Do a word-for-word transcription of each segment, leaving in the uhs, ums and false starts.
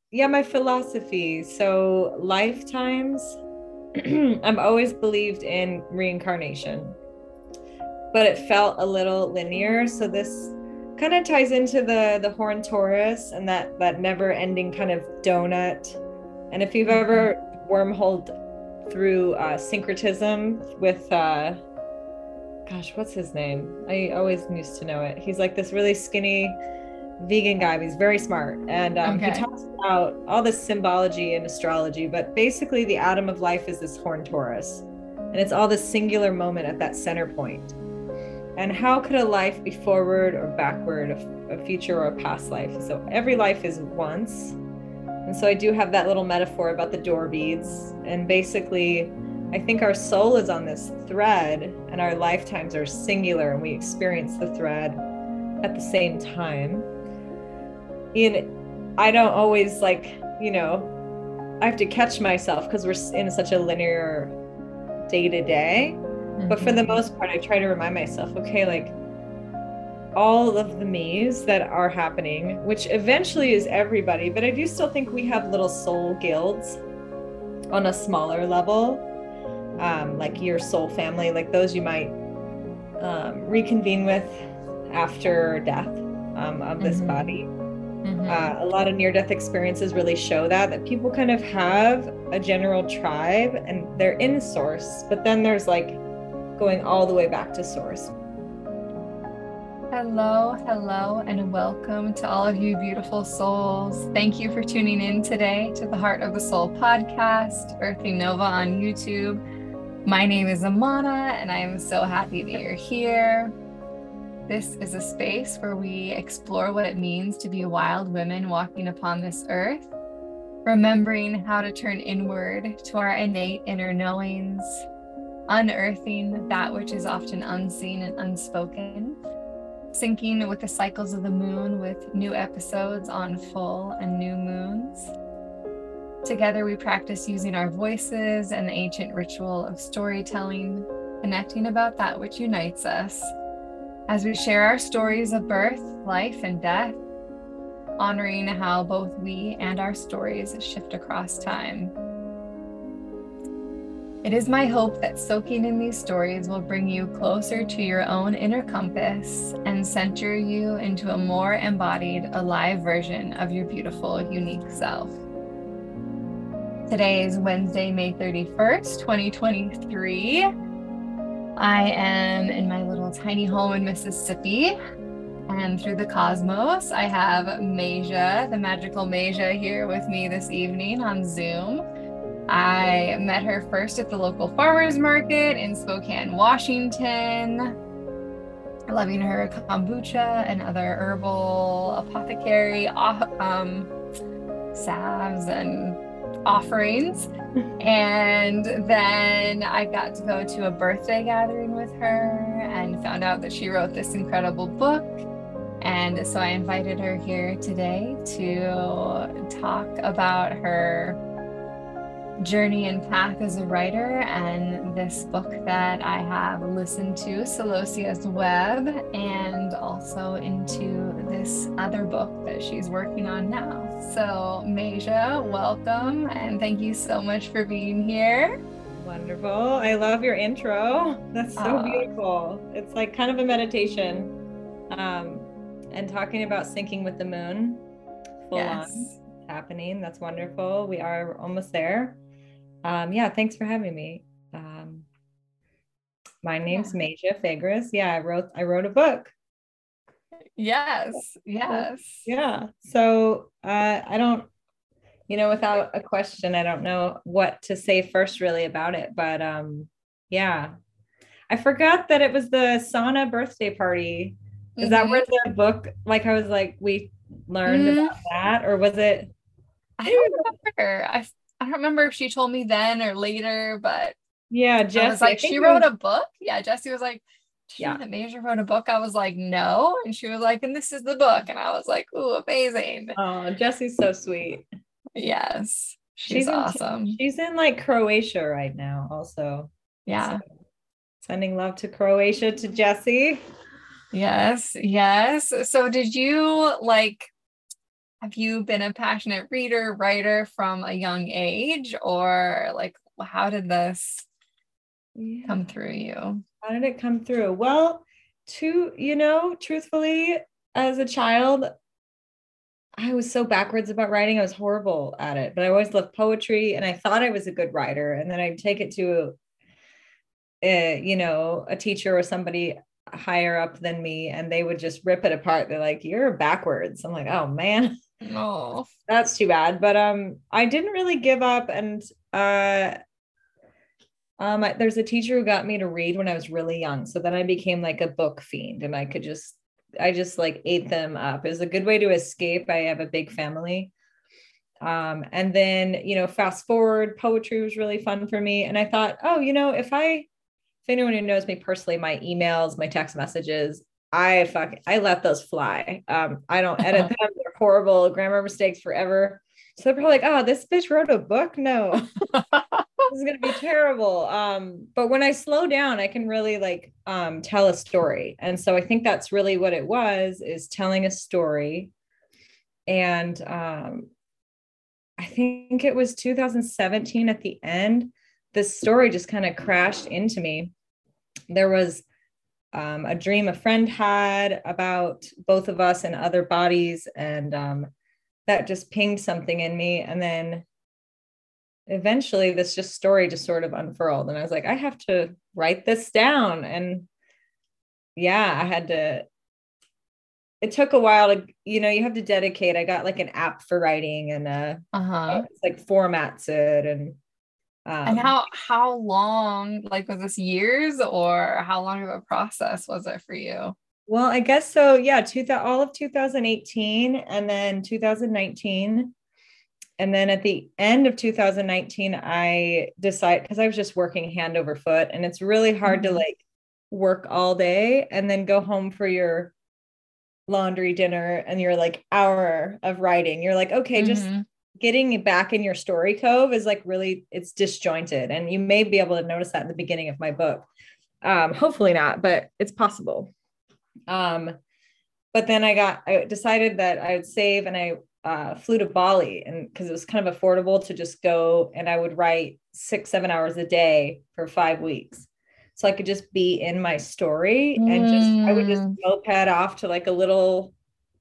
yeah, my philosophy. So lifetimes, I've always believed in reincarnation, but it felt a little linear. So this kind of ties into the the horn Taurus and that that never ending kind of donut. And if you've ever wormholed through uh, syncretism with uh, gosh, what's his name? I always used to know it. He's like this really skinny vegan guy, but he's very smart. And um, he Okay. talks about all this symbology in astrology, but basically the atom of life is this horn Taurus. And it's all this singular moment at that center point. And how could a life be forward or backward, a, a future or a past life? So every life is once. And so I do have that little metaphor about the door beads. And basically, I think our soul is on this thread and our lifetimes are singular and we experience the thread at the same time. In I don't always like, you know, I have to catch myself because we're in such a linear day to day. But for the most part, I try to remind myself, okay, like all of the me's that are happening, which eventually is everybody, but I do still think we have little soul guilds on a smaller level, um, like your soul family, like those you might um, reconvene with after death um, of this Mm-hmm. body. Mm-hmm. Uh, a lot of near-death experiences really show that, that people kind of have a general tribe and they're in source, but then there's like going all the way back to source. Hello, hello, and welcome to all of you beautiful souls. Thank you for tuning in today to the Heart of the Soul podcast, Earthing Nova on YouTube. My name is Amana, and I am so happy that you're here. This is a space where we explore what it means to be wild women walking upon this earth, remembering how to turn inward to our innate inner knowings, unearthing that which is often unseen and unspoken, syncing with the cycles of the moon with new episodes on full and new moons. Together we practice using our voices and the ancient ritual of storytelling, connecting about that which unites us as we share our stories of birth, life, and death, honoring how both we and our stories shift across time. It is my hope that soaking in these stories will bring you closer to your own inner compass and center you into a more embodied, alive version of your beautiful, unique self. Today is Wednesday, May thirty-first, twenty twenty-three. I am in my little tiny home in Mississippi, and through the cosmos, I have Masia, the magical Masia, here with me this evening on Zoom. I met her first at the local farmers market in Spokane, Washington, loving her kombucha and other herbal apothecary um, salves and offerings. And then I got to go to a birthday gathering with her and found out that she wrote this incredible book. And so I invited her here today to talk about her journey and path as a writer and this book that I have listened to, Celosia's Web, and also into this other book that she's working on now. So Masia, welcome, and thank you so much for being here. Wonderful. I love your intro. That's so uh, beautiful. It's like kind of a meditation um, and talking about syncing with the moon full yes. on happening. That's wonderful. We are almost there. Um, yeah, thanks for having me. Um, my name's yeah. Masia Fagres. Yeah, I wrote I wrote a book. Yes, yes. Yeah. So uh, I don't, you know, without a question, I don't know what to say first really about it. But um, yeah, I forgot that it was the Sana birthday party. Is mm-hmm. that where the book, like I was like, we learned mm-hmm. about that, or was it? I don't remember. I I don't remember if she told me then or later, but yeah, Jessie. I was like, I she wrote was... a book. Yeah, Jessie was like, Did yeah, you know that Masia wrote a book. I was like, no, and she was like, and this is the book, and I was like, ooh, amazing. Oh, Jessie's so sweet. Yes, she's, she's awesome. In, she's in like Croatia right now, also. Yeah, so, sending love to Croatia to Jessie. Yes, yes. So, did you like? have you been a passionate reader, writer from a young age, or like how did this Yeah. come through you? How did it come through? Well, to, you know, truthfully, as a child, I was so backwards about writing. I was horrible at it, but I always loved poetry and I thought I was a good writer. And then I'd take it to, a, you know, a teacher or somebody higher up than me, and they would just rip it apart. They're like, "You're backwards." I'm like, "Oh man, Oh, that's too bad." But um, I didn't really give up. And uh, um, I, there's a teacher who got me to read when I was really young. So then I became like a book fiend and I could just, I just like ate them up. It was a good way to escape. I have a big family. Um, and then, you know, fast forward, poetry was really fun for me. And I thought, oh, you know, if I, if anyone who knows me personally, my emails, my text messages, I fuck, I let those fly. Um, I don't edit them. They're horrible, grammar mistakes forever. So they're probably like, oh, this bitch wrote a book. No, this is going to be terrible. Um, but when I slow down, I can really like um, tell a story. And so I think that's really what it was, is telling a story. And um, I think it was two thousand seventeen at the end, this story just kind of crashed into me. There was um, a dream a friend had about both of us and other bodies. And um, that just pinged something in me. And then eventually this just story just sort of unfurled. And I was like, I have to write this down. And yeah, I had to, it took a while to, you know, you have to dedicate. I got like an app for writing and uh, uh-huh. it's like formats it. And um, and how how long, like, was this years, or how long of a process was it for you? well, I guess so. Yeah, two, all of two thousand eighteen and then two thousand nineteen. And then at the end of two thousand nineteen, I decided, because I was just working hand over foot, and it's really hard mm-hmm. to like work all day and then go home for your laundry, dinner, and your like hour of writing. You're like, okay, mm-hmm. just getting back in your story cove is like really, it's disjointed. And you may be able to notice that in the beginning of my book. Um, hopefully not, but it's possible. Um, but then I got, I decided that I would save, and I uh, flew to Bali, and because it was kind of affordable to just go, and I would write six, seven hours a day for five weeks. So I could just be in my story mm. and just, I would just moped off to like a little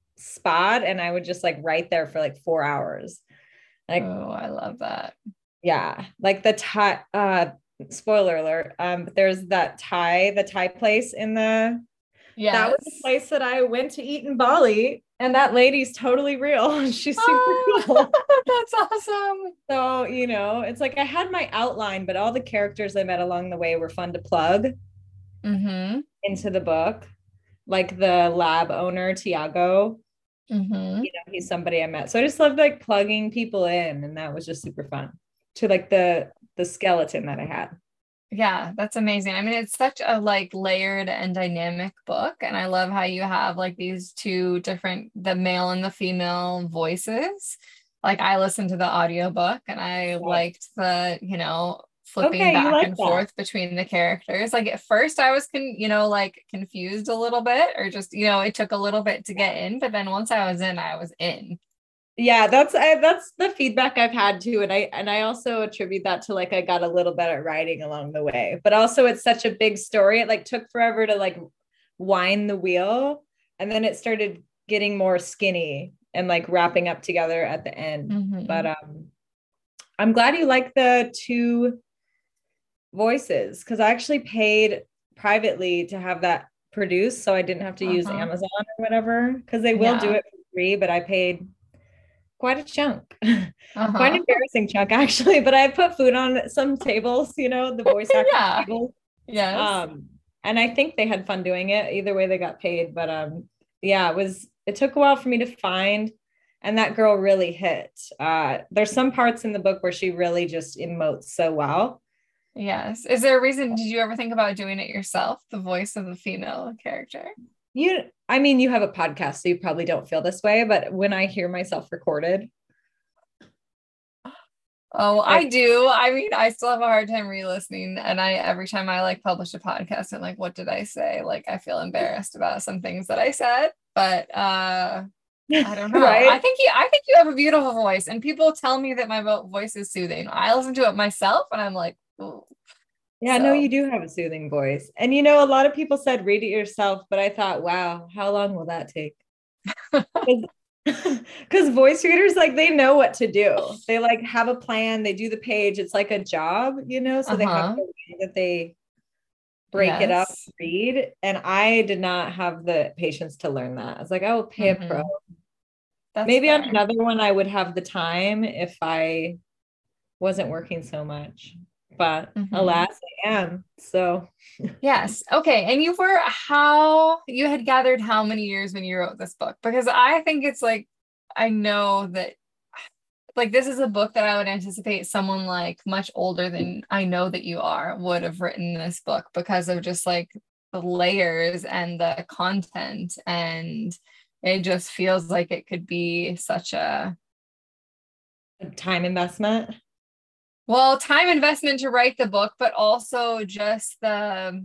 spot, and I would just like write there for like four hours. Like, oh, I love that. Yeah. Like the Thai, uh, spoiler alert. Um, there's that Thai, the Thai place in the, yeah, that was the place that I went to eat in Bali, and that lady's totally real. She's super oh, cool. That's awesome. So, you know, it's like I had my outline, but all the characters I met along the way were fun to plug mm-hmm. into the book. Like the lab owner, Tiago. Mm-hmm. You know, he's somebody I met. So I just loved like plugging people in, and that was just super fun to like the the skeleton that I had. Yeah, that's amazing. I mean, it's such a like layered and dynamic book, and I love how you have like these two different, the male and the female voices. Like I listened to the audiobook and I right. liked the, you know, flipping okay, back like and that. forth between the characters. Like at first I was con- you know, like confused a little bit, or just, you know, it took a little bit to get in, but then once I was in, I was in. Yeah, that's I, that's the feedback I've had too, and I and I also attribute that to like I got a little better at writing along the way. But also it's such a big story. It like took forever to like wind the wheel, and then it started getting more skinny and like wrapping up together at the end. Mm-hmm. But um, I'm glad you like the two voices, because I actually paid privately to have that produced, so I didn't have to uh-huh. use Amazon or whatever, because they will yeah. do it for free, but I paid quite a chunk, uh-huh. quite an embarrassing chunk actually, but I put food on some tables, you know, the voice acting yeah. tables. Yes. Um, and I think they had fun doing it. Either way, they got paid. But um, yeah, it was, it took a while for me to find, and that girl really hit. Uh, there's some parts in the book where she really just emotes so well. Yes. Is there a reason, did you ever think about doing it yourself, the voice of the female character? You, I mean, you have a podcast, so you probably don't feel this way, but when I hear myself recorded. Oh, I, I do. I mean, I still have a hard time re-listening, and I, every time I like publish a podcast, I'm like, what did I say? Like, I feel embarrassed about some things that I said, but uh, I don't know. I Right? think you I think you have a beautiful voice, and people tell me that my vo- voice is soothing. I listen to it myself and I'm like, oh. Yeah, no, So you do have a soothing voice. And you know, a lot of people said read it yourself, but I thought, wow, how long will that take? Because voice readers, like, they know what to do. They like have a plan, they do the page. It's like a job, you know, so they have uh-huh. the way that they break it up, Yes. read. And I did not have the patience to learn that. I was like, I will pay a pro. Hmm. That's Maybe on fair. another one, I would have the time if I wasn't working so much. But Hmm. alas, I am. So Yes. Okay. And you were how you had gathered how many years when you wrote this book? Because I think it's like, I know that like this is a book that I would anticipate someone like much older than I know that you are would have written this book because of just like the layers and the content. And it just feels like it could be such a time investment. well, time investment to write the book, but also just the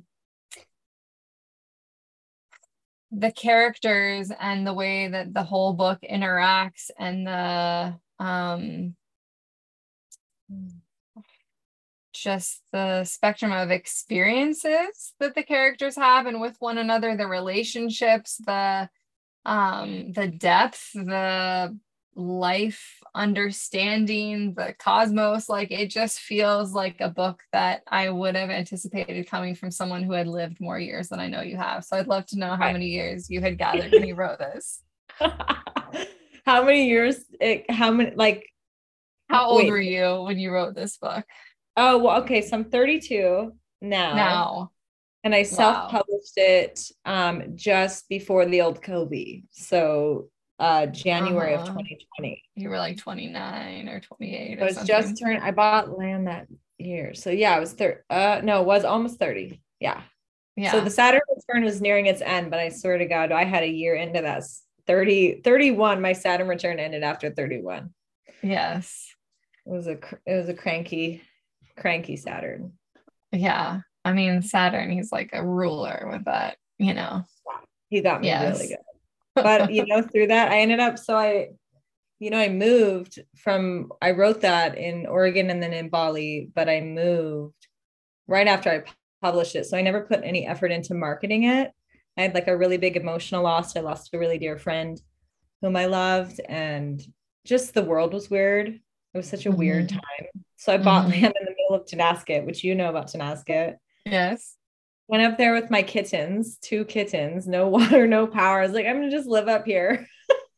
the characters and the way that the whole book interacts and the um just the spectrum of experiences that the characters have and with one another, the relationships, the um the depth, the life understanding, the cosmos. Like it just feels like a book that I would have anticipated coming from someone who had lived more years than I know you have. So I'd love to know how Right. many years you had gathered when you wrote this. How many years? It, how many? Like, How old were wait. you when you wrote this book? Oh, well, okay. So I'm thirty-two now, Now, and I wow. self-published it um, just before the old COVID. So uh, January of Uh-huh. twenty twenty. You were like twenty-nine or twenty-eight I or was just something. turned. I bought land that year, so yeah, I was thirty. Uh, no, it was almost thirty. Yeah. So the Yeah. Saturn return was nearing its end, but I swear to God, I had a year into that. thirty, thirty-one, my Saturn return ended after thirty-one. Yes. It was a it was a cranky, cranky Saturn. Yeah. I mean, Saturn, he's like a ruler with that, you know. He got me really Yes. good. But you know, through that, I ended up so I, you know, I moved from I wrote that in Oregon and then in Bali, but I moved right after I published it. So I never put any effort into marketing it. I had like a really big emotional loss. I lost a really dear friend whom I loved, and just the world was weird. It was such a weird Hmm. time. So I bought Hmm. land in the middle of Tenasket, which you know about Tenasket. Yes. Went up there with my kittens, two kittens, no water, no power. I was like, I'm gonna just live up here.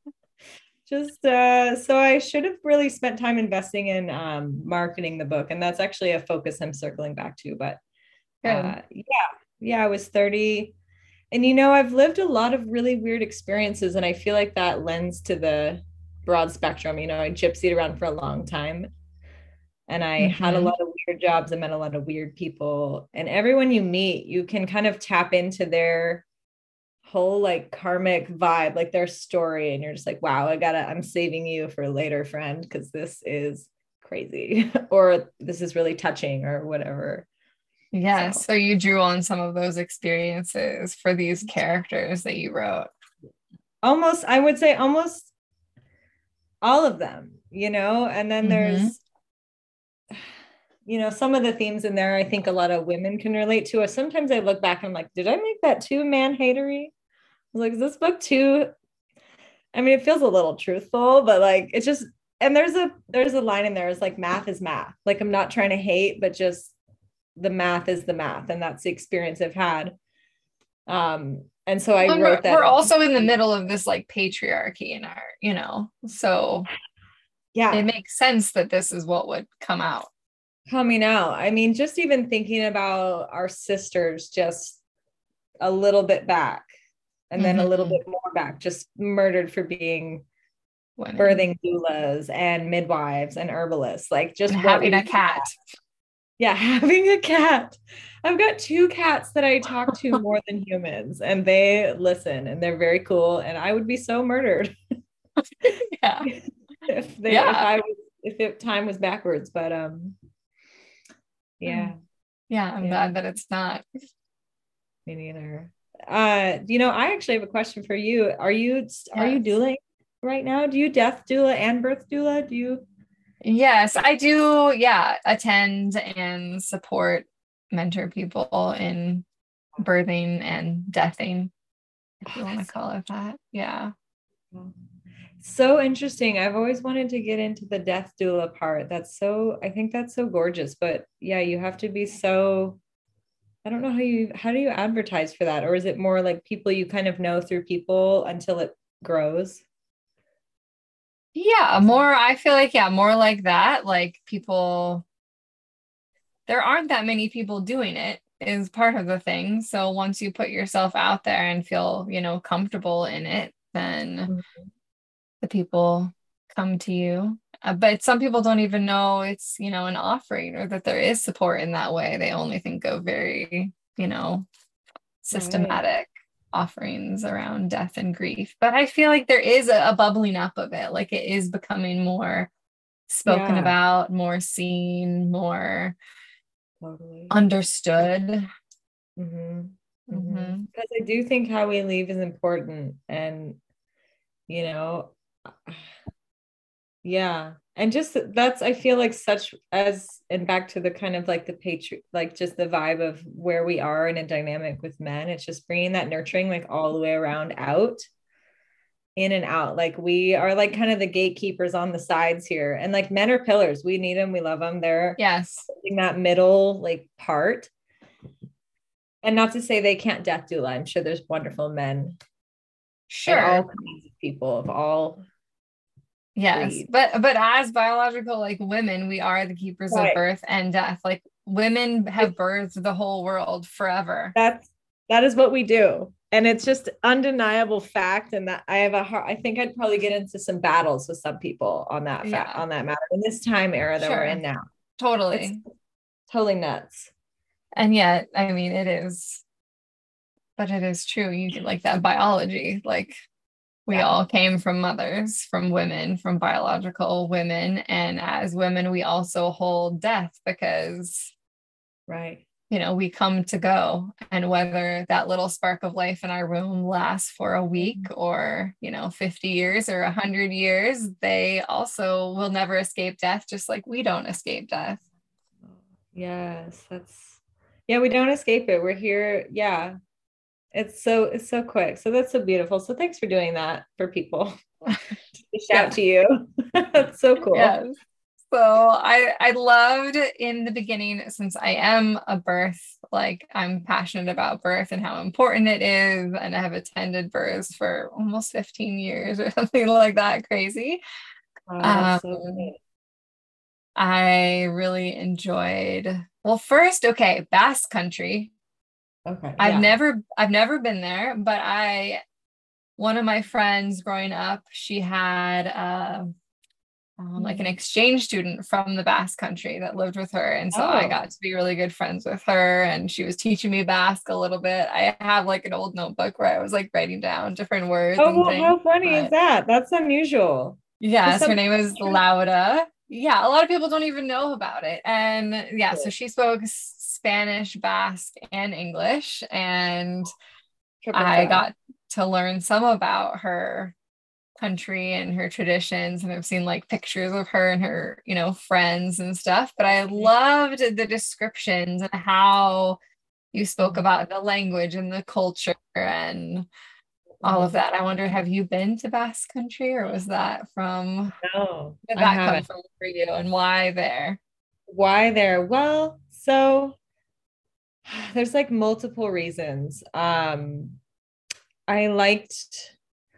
Just uh so I should have really spent time investing in um marketing the book. And that's actually a focus I'm circling back to. But Good. uh yeah, yeah, I was thirty. And you know, I've lived a lot of really weird experiences, and I feel like that lends to the broad spectrum. You know, I gypsied around for a long time, and I had a Hmm. lot of weird jobs. I met a lot of weird people. And everyone you meet, you can kind of tap into their whole like karmic vibe, like their story. And you're just like, wow, I gotta, I'm saving you for later, friend, because this is crazy or this is really touching or whatever. Yes. So So you drew on some of those experiences for these characters that you wrote. almost, I would say almost all of them, you know, and then Hmm. there's, you know, some of the themes in there I think a lot of women can relate to. Sometimes I look back and I'm like, did I make that too man hatery? Like, is this book too? I mean, it feels a little truthful, but like it's just, and there's a there's a line in there. It's like math is math. Like I'm not trying to hate, but just the math is the math, and that's the experience I've had. Um, and so I Well, we're, wrote that. we're also in the middle of this like patriarchy in our, you know, so it Yeah, makes sense that this is what would come out. coming out. I mean, just even thinking about our sisters, just a little bit back, and then a little Hmm. bit more back, just murdered for being Women birthing doulas and midwives and herbalists. Like and just what having we a cat. Yeah, having a cat. I've got two cats that I talk to more than humans, and they listen and they're very cool. And I would be so murdered Yeah. if they if Yeah. I was if it, time was backwards. But um, Hmm. yeah, Yeah. I'm yeah, glad that it's not. me neither. Uh, you know, I actually have a question for you. Are you are you Yes. dueling? right now? Do you death doula and birth doula? Do you? Yes, I do. Yeah, attend and support, mentor people in birthing and deathing, if Oh, you want to that's call it that. Yeah. so, so interesting. I've always wanted to get into the death doula part. That's so, I think that's so gorgeous. But yeah, you have to be so, I don't know how you, how do you advertise for that? Or is it more like people you kind of know through people until it grows? Yeah, more, I feel like, yeah, more like that. Like people, there aren't that many people doing it is part of the thing. So once you put yourself out there and feel, you know, comfortable in it, then Mhm. the people come to you. Uh, but some people don't even know it's, you know, an offering or that there is support in that way. They only think of very, you know, Right. systematic offerings around death and grief. But I feel like there is a, a bubbling up of it. Like it is becoming more spoken Yeah, about, more seen, more totally. understood. Mm-hmm. Mm-hmm. Hmm. Because I do think how we leave is important. And, you know, yeah. And just that's, I feel like such as, and back to the kind of like the patri, like just the vibe of where we are in a dynamic with men, it's just bringing that nurturing like all the way around out, in and out. Like we are like kind of the gatekeepers on the sides here. And like men are pillars. We need them. We love them. They're Yes, in that middle like part. And not to say they can't death doula. I'm sure there's wonderful men and all sure. kinds of people of all Yes. breeds. But but as biological like women, we are the keepers of Right. birth and death. Like women have birthed the whole world forever. That's that is what we do. And it's just undeniable fact. And that I have a hard, I think I'd probably get into some battles with some people on that fact, Yeah, on that matter in this time era that we're in sure. now. It's Totally. totally nuts. And yet, I mean, it is, but it is true. You get like that biology, like we Yeah. all came from mothers, from women, from biological women. And as women, we also hold death because, Right. you know, we come to go. And whether that little spark of life in our womb lasts for a week or, you know, fifty years or one hundred years, they also will never escape death, just like we don't escape death. Yes, that's yeah, we don't escape it. We're here. Yeah. It's so it's so quick. So that's so beautiful. So thanks for doing that for people. Shout Yeah. to you. That's so cool. Yes. So I I loved in the beginning, since I am a birth, like I'm passionate about birth and how important it is, and I have attended births for almost fifteen years or something like that, crazy. Wow, that's so Um, good. I really enjoyed, well, first, okay, Basque Country. Okay. I've Yeah. never I've never been there, but I one of my friends growing up, she had uh um, like an Hmm. exchange student from the Basque Country that lived with her. And so I Oh. got to be really good friends with her, and she was teaching me Basque a little bit. I have like an old notebook where I was like writing down different words Oh, and well, things. how funny is But that? That's unusual. Because yes, her some name is Lauda. Yeah, a lot of people don't even know about it. And yeah, so she spoke Spanish, Basque, and English. And triple I threat. got to learn some about her country and her traditions, and I've seen like pictures of her and her, you know, friends and stuff. But I loved the descriptions and how you spoke Mhm. about the language and the culture and all of Mhm. that. I wonder, have you been to Basque Country, or was that from, No, did I that come haven't. from for you, and why there? Why there? Well, so there's like multiple reasons. Um, I liked,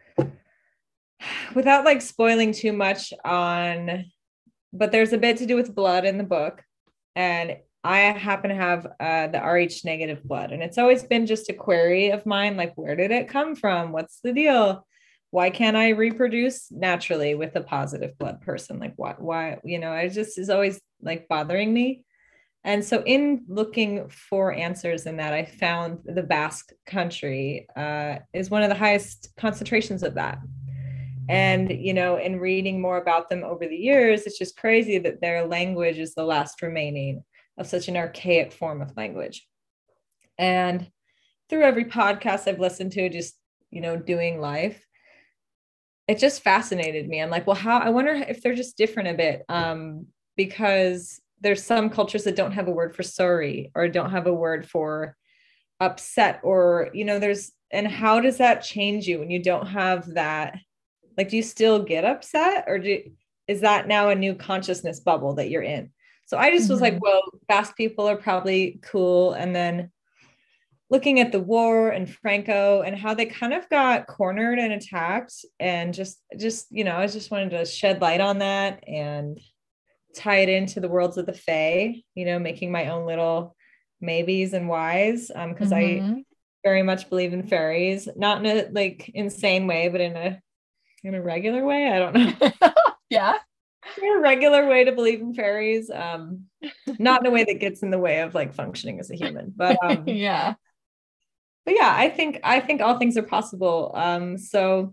without like spoiling too much on, but there's a bit to do with blood in the book. And I happen to have uh, the R H negative blood. And it's always been just a query of mine like, where did it come from? What's the deal? Why can't I reproduce naturally with a positive blood person? Like, why, why, you know, it just is always like bothering me. And so, in looking for answers in that, I found the Basque country uh, is one of the highest concentrations of that. And, you know, in reading more about them over the years, it's just crazy that their language is the last remaining of such an archaic form of language. And through every podcast I've listened to, just, you know, doing life, it just fascinated me. I'm like, well, how, I wonder if they're just different a bit. Um, because there's some cultures that don't have a word for sorry or don't have a word for upset, or, you know, there's, and how does that change you when you don't have that? Like, do you still get upset, or do, is that now a new consciousness bubble that you're in? So I just was Mm-hmm. like, well, Basque people are probably cool. And then looking at the war and Franco and how they kind of got cornered and attacked, and just, just, you know, I just wanted to shed light on that and tie it into the worlds of the Fae, you know, making my own little maybes and whys. Um, cause Mm-hmm. I very much believe in fairies, not in a like insane way, but in a, in a regular way. I don't know. Yeah. A regular way to believe in fairies. Um, not in a way that gets in the way of like functioning as a human, but, um, Yeah. but yeah, I think, I think all things are possible. Um, so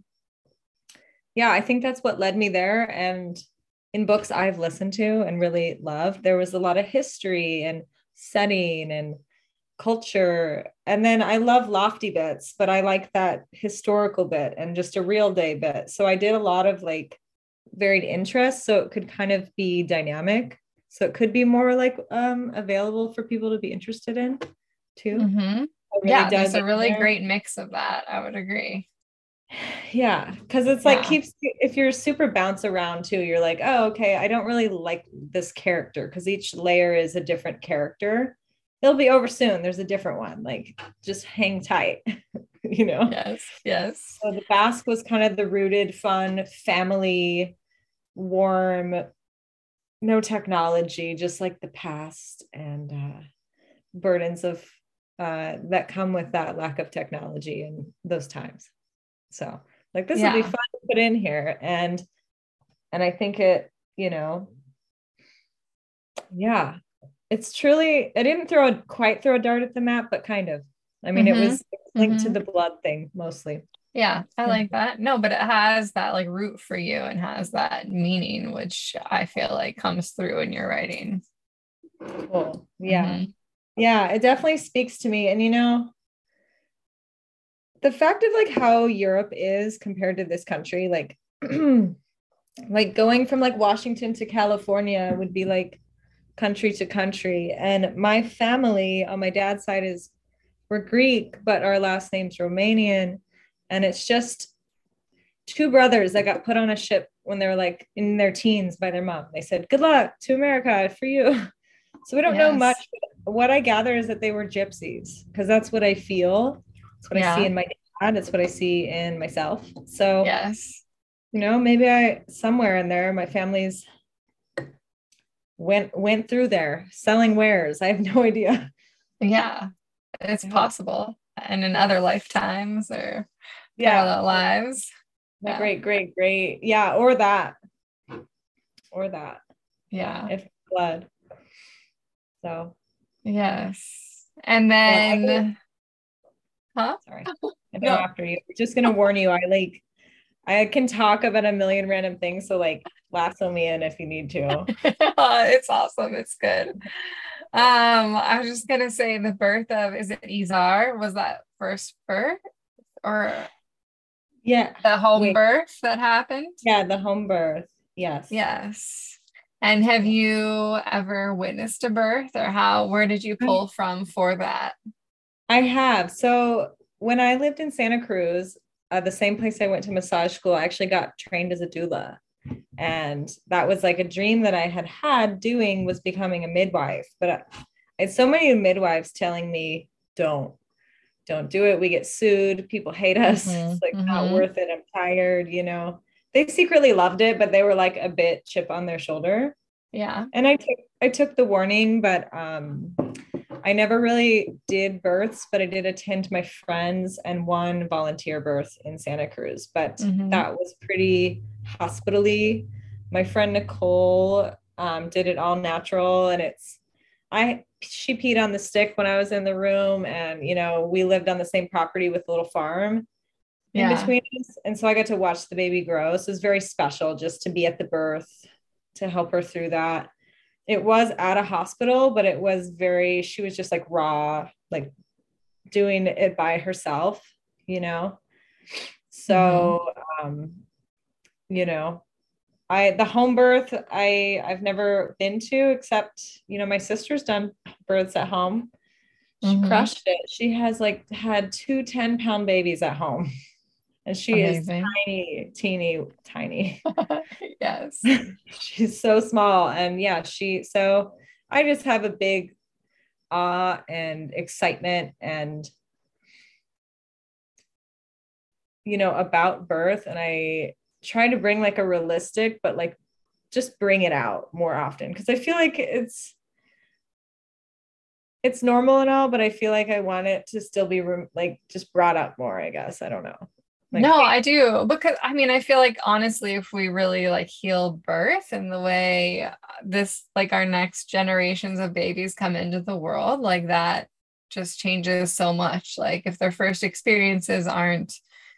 yeah, I think that's what led me there. And in books I've listened to and really loved, there was a lot of history and setting and culture. And then I love lofty bits, but I like that historical bit and just a real day bit. So I did a lot of like varied interests, so it could kind of be dynamic. So it could be more like um available for people to be interested in too. Mm-hmm. I really Yeah, dug there's a in really there. great mix of that. I would agree. Yeah, because it's like Yeah. keeps, if you're super bounce around too, you're like, oh, okay, I don't really like this character because each layer is a different character. It'll be over soon. There's a different one. Like just hang tight, you know. Yes. Yes. So the Basque was kind of the rooted, fun, family, warm, no technology, just like the past and uh, burdens of uh, that come with that lack of technology in those times. So like this will be Yeah. fun to put in here. And and I think it, you know, yeah, it's truly, I didn't throw a quite throw a dart at the map, but kind of. I mean, it Mm-hmm. was linked to Mm-hmm. the blood thing mostly. Yeah, I like that. No, but it has that like root for you and has that meaning, which I feel like comes through in your writing. Cool. Yeah. Mm-hmm. Yeah, it definitely speaks to me. And you know, the fact of like how Europe is compared to this country, like like going from like Washington to California would be like country to country. And my family on my dad's side is, we're Greek, but our last name's Romanian. And it's just two brothers that got put on a ship when they were like in their teens by their mom. They said, good luck to America for you. So we don't know much. Yes. But what I gather is that they were gypsies, because that's what I feel. It's what I see Yeah. in my dad. It's what I see in myself. So, Yes. you know, maybe I, somewhere in there, my family's went, went through there selling wares. I have no idea. Yeah. It's Yeah. possible. And in other lifetimes or Yeah. parallel lives. My Yeah. great, great, great. Yeah. Or that, or that. Yeah. If blood. So, Yes. And well, I then, will, huh? sorry, I go No. after you. Just gonna warn you, I like, I can talk about a million random things. So like lasso me in if you need to. It's awesome. It's good. Um, I was just gonna say the birth of, is it Izar? Was that first birth or Yeah. the home Wait. birth that happened? Yeah, the home birth. Yes. Yes. And have you ever witnessed a birth, or how, where did you I, pull from for that? I have. So when I lived in Santa Cruz, uh, the same place I went to massage school, I actually got trained as a doula. And that was like a dream that I had had doing, was becoming a midwife. But I, I had so many midwives telling me, don't, don't do it. We get sued. People hate us. Mm-hmm, It's like not mm-hmm. worth it. I'm tired, you know. They secretly loved it, but they were like a bit chip on their shoulder. Yeah. And I took I took the warning, but um I never really did births, but I did attend my friends and one volunteer birth in Santa Cruz. But Mm-hmm. that was pretty hospitally. My friend Nicole um, did it all natural, and it's I she peed on the stick when I was in the room, and you know we lived on the same property with a little farm in Yeah. between us, and so I got to watch the baby grow. So it was very special just to be at the birth, to help her through that. It was at a hospital, but it was very, she was just like raw, like doing it by herself, you know? So, Mm-hmm. um, you know, I the home birth I I've never been to except, you know, my sister's done births at home. She Hmm. crushed it. She has like had two ten pound babies at home and she is Amazing. tiny, teeny, tiny. Yes. She's so small. And yeah, she, so I just have a big awe and excitement and, you know, about birth. And I try to bring like a realistic, but like just bring it out more often. Cause I feel like it's, it's normal and all, but I feel like I want it to still be like just brought up more, I guess. I don't know. Like, No, I do because I mean, I feel like honestly, if we really like heal birth and the way uh, this, like our next generations of babies come into the world, like that just changes so much. Like if their first experiences aren't,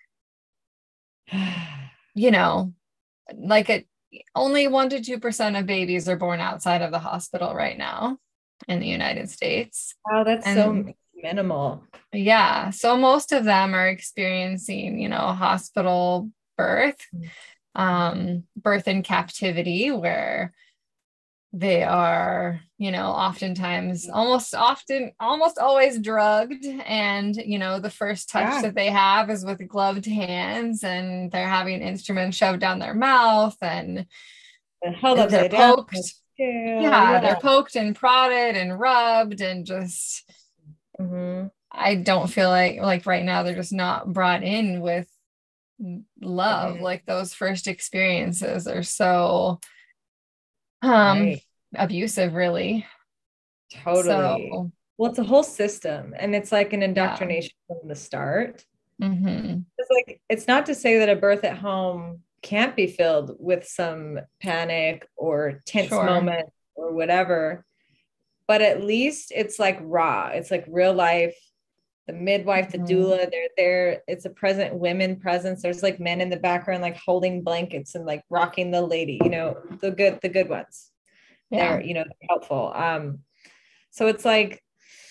you know, like it, only one to two percent of babies are born outside of the hospital right now in the United States. wow, that's so And minimal. yeah, so most of them are experiencing, you know, hospital birth, um, birth in captivity, where they are, you know, oftentimes almost often, almost always drugged. And, you know, the first touch Yeah. that they have is with gloved hands and they're having instruments shoved down their mouth and And held they're upside down. poked. Scale, Yeah, they're yeah. poked and prodded and rubbed and just, Mm-hmm. I don't feel like like right now they're just not brought in with love. Mm-mm. Like those first experiences are so um Right. abusive, really. Totally. So Well, it's a whole system and it's like an yeah. indoctrination from the start. Hmm. It's like it's not to say that a birth at home can't be filled with some panic or tense Sure. moment or whatever, but at least it's like raw. It's like real life. The midwife, the Hmm. doula, they're there. It's a present women presence. There's like men in the background, like holding blankets and like rocking the lady, you know, the good, the good ones. Yeah. They're, you know, helpful. Um, so it's like,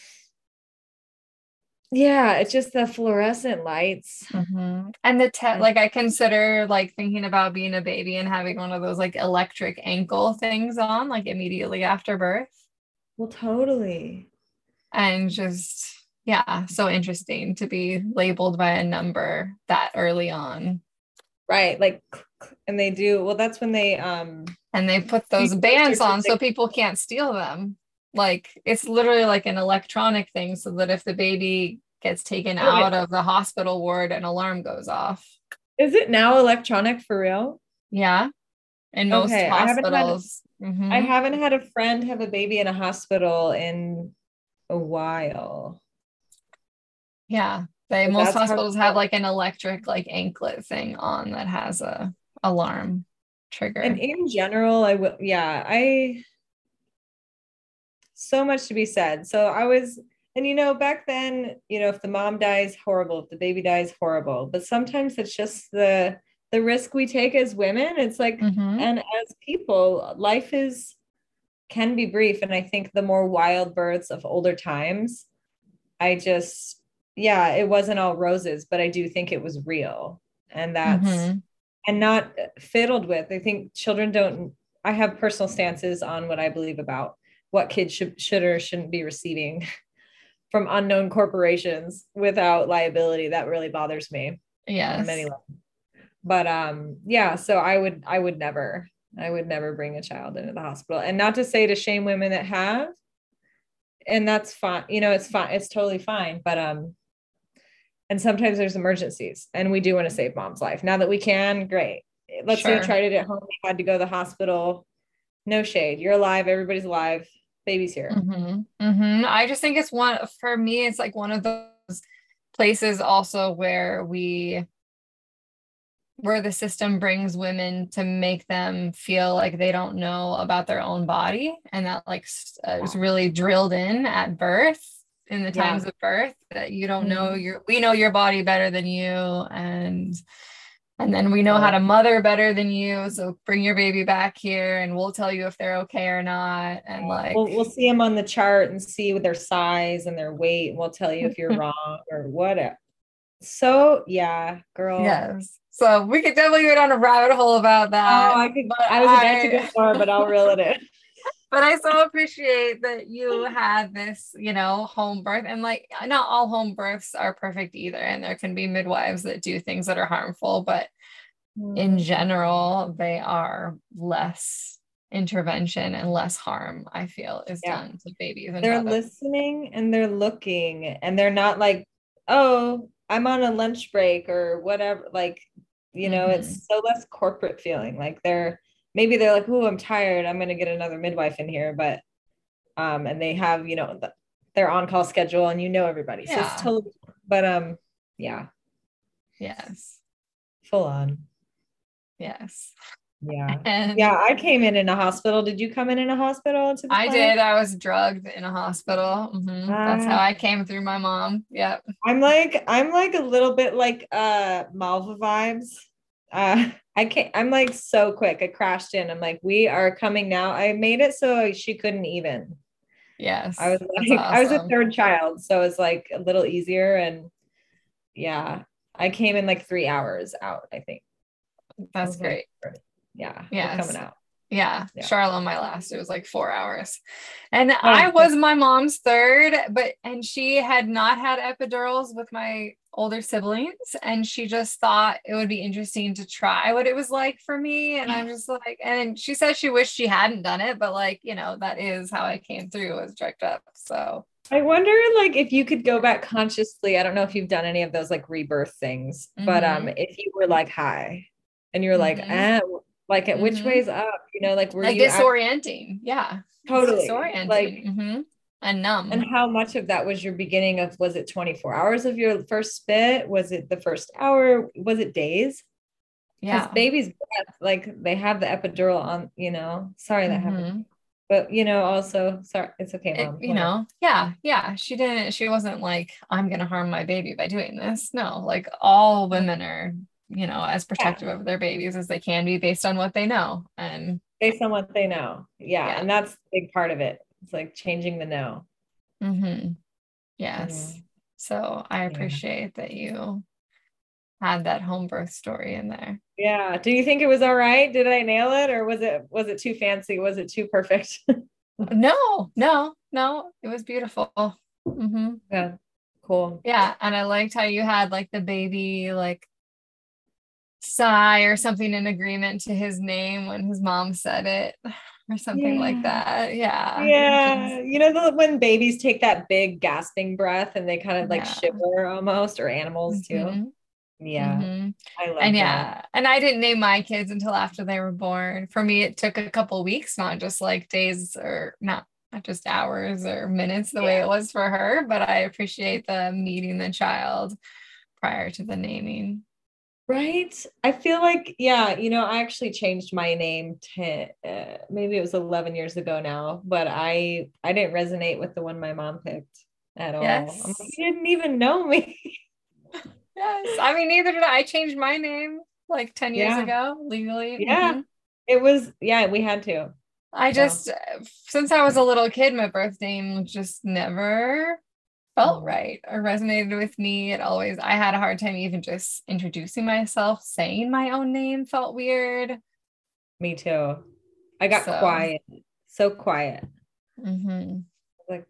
yeah, it's just the fluorescent lights. Hmm. And the te like I consider like thinking about being a baby and having one of those like electric ankle things on like immediately after birth. Well, totally. And just, yeah, so interesting to be labeled by a number that early on. Right. Like, and they do, well, that's when they, um, And they put those bands precursor to on so like, people can't steal them. Like it's literally like an electronic thing so that if the baby gets taken oh, yeah. out of the hospital ward, an alarm goes off. Is it now electronic for real? Yeah, in most Okay. I haven't had, hospitals. I Hmm. haven't had a friend have a baby in a hospital in a while. Yeah, they But most that's how, hospitals have like an electric like anklet thing on that has a alarm and trigger. in general, I will, yeah, I, so much to be said. So I was, and you know, back then, you know, if the mom dies, horrible. If the baby dies, horrible. But sometimes it's just the the risk we take as women. It's like, Hmm. and as people, life is can be brief. And I think the more wild births of older times, I just, yeah, it wasn't all roses, but I do think it was real. And that's Hmm. and not fiddled with. I think children don't, I have personal stances on what I believe about what kids should should or shouldn't be receiving from unknown corporations without liability. That really bothers me on many Yes. levels. But um yeah, so I would I would never I would never bring a child into the hospital. And not to say to shame women that have, and that's fine, you know, it's fine, it's totally fine. But um and sometimes there's emergencies and we do want to save mom's life. Now that we can, great. Let's say you Sure. tried it at home, you had to go to the hospital. No shade. You're alive, everybody's alive, baby's here. Hmm. Hmm. I just think it's one for me, it's like one of those places also where we where the system brings women to make them feel like they don't know about their own body and that like s- uh, is really drilled in at birth in the Yeah. times of birth that you don't know Mhm. your we know your body better than you and and then we know how Well, to mother better than you so bring your baby back here and we'll tell you if they're okay or not and like we'll we'll see them on the chart and see with their size and their weight, and we'll tell you if you're wrong or whatever. So yeah, girl. Yes. So we could definitely go down a rabbit hole about Oh, that. I could. But I was about to go I more, but I'll reel it in. but I so appreciate that you had this, you know, home birth. And like not all home births are perfect either. And there can be midwives that do things that are harmful, but in general, they are less intervention and less harm, I feel, is Yeah, done to babies and they're mothers. listening and they're looking, and they're not like, oh, I'm on a lunch break or whatever. Like, you know, Mm-hmm. it's so less corporate feeling. Like they're maybe they're like, oh, I'm tired. I'm gonna get another midwife in here, but um, and they have, you know, the, their on-call schedule, and you know everybody, so it's Yeah. totally. But um, yeah, Yes. full on. Yes. Yeah. And Yeah, I came in in a hospital. Did you come in in a hospital to the I clinic? did. I was drugged in a hospital. hmm That's how Uh, I came through my mom. Yep. I'm like I'm like a little bit like uh Malva vibes. Uh I can't I'm like so quick. I crashed in. I'm like, we are coming now. I made it so she couldn't even. I Yes. was That's like, I was a awesome. third child, so it's like a little easier. And yeah, I came in like three hours out, I think. I That's was like, great. yeah, we're coming Yes. out. Yeah. Yeah. Charlotte on my last, it was like four hours. And I Oh, was my mom's third, but and she had not had epidurals with my older siblings. And she just thought it would be interesting to try what it was like for me. And I'm just like, and she said she wished she hadn't done it, but like, you know, that is how I came through, was drugged up. So I wonder like if you could go back consciously. I don't know if you've done any of those like rebirth things, but um mm-hmm. if you were like high and you're like, Mm-hmm. ah, like at which Mm-hmm. way's up? You know, like were Like you act disorienting. Yeah. It's totally disorienting. like, Mm-hmm. And and numb. how much of that was your beginning of, was it twenty-four hours of your first spit? Was it the first hour? Was it days? Because Yeah. baby's breath, like they have the epidural on, you know. Sorry that happened. Mm-hmm. But you know, also sorry, it's okay, It, mom. you Whatever. know, yeah, yeah. She didn't, she wasn't like, I'm gonna harm my baby by doing this. No, like all women are, you know, as Yeah. protective of their babies as they can be based on what they know. And Based on what they know. Yeah. yeah. And that's a big part of it. It's like changing the know. Mm-hmm. Yes. Mm, So I yeah. appreciate that you had that home birth story in there. Yeah. Do you think it was all right? Did I nail it, or was it was it too fancy? Was it too perfect? No, no, no, it was beautiful. Mm-hmm. Yeah. Cool. Yeah. And I liked how you had like the baby, like sigh or something in agreement to his name when his mom said it or something like Yeah. that. Yeah. Which is, Yeah. You know, the, when babies take that big gasping breath and they kind of like yeah. shiver almost, or animals too. hmm Yeah. hmm I And love that. yeah, and I didn't name my kids until after they were born. For me, it took a couple weeks, not just like days or not, not just hours or minutes the way Yeah. it was for her, but I appreciate the meeting the child prior to the naming. Right. I feel like, yeah, you know, I actually changed my name to uh, maybe it was eleven years ago now, but I I didn't resonate with the one my mom picked at all. I'm like, Yes. you didn't even know me. Yes. I mean, neither did I. I changed my name like ten years Yeah. ago legally. Yeah. hmm It was, yeah, we had to. I So, just, since I was a little kid, my birth name just never felt mm, right or resonated with me. It always, I had a hard time even just introducing myself. Saying my own name felt weird. me too. I got So, quiet, so quiet. hmm Like,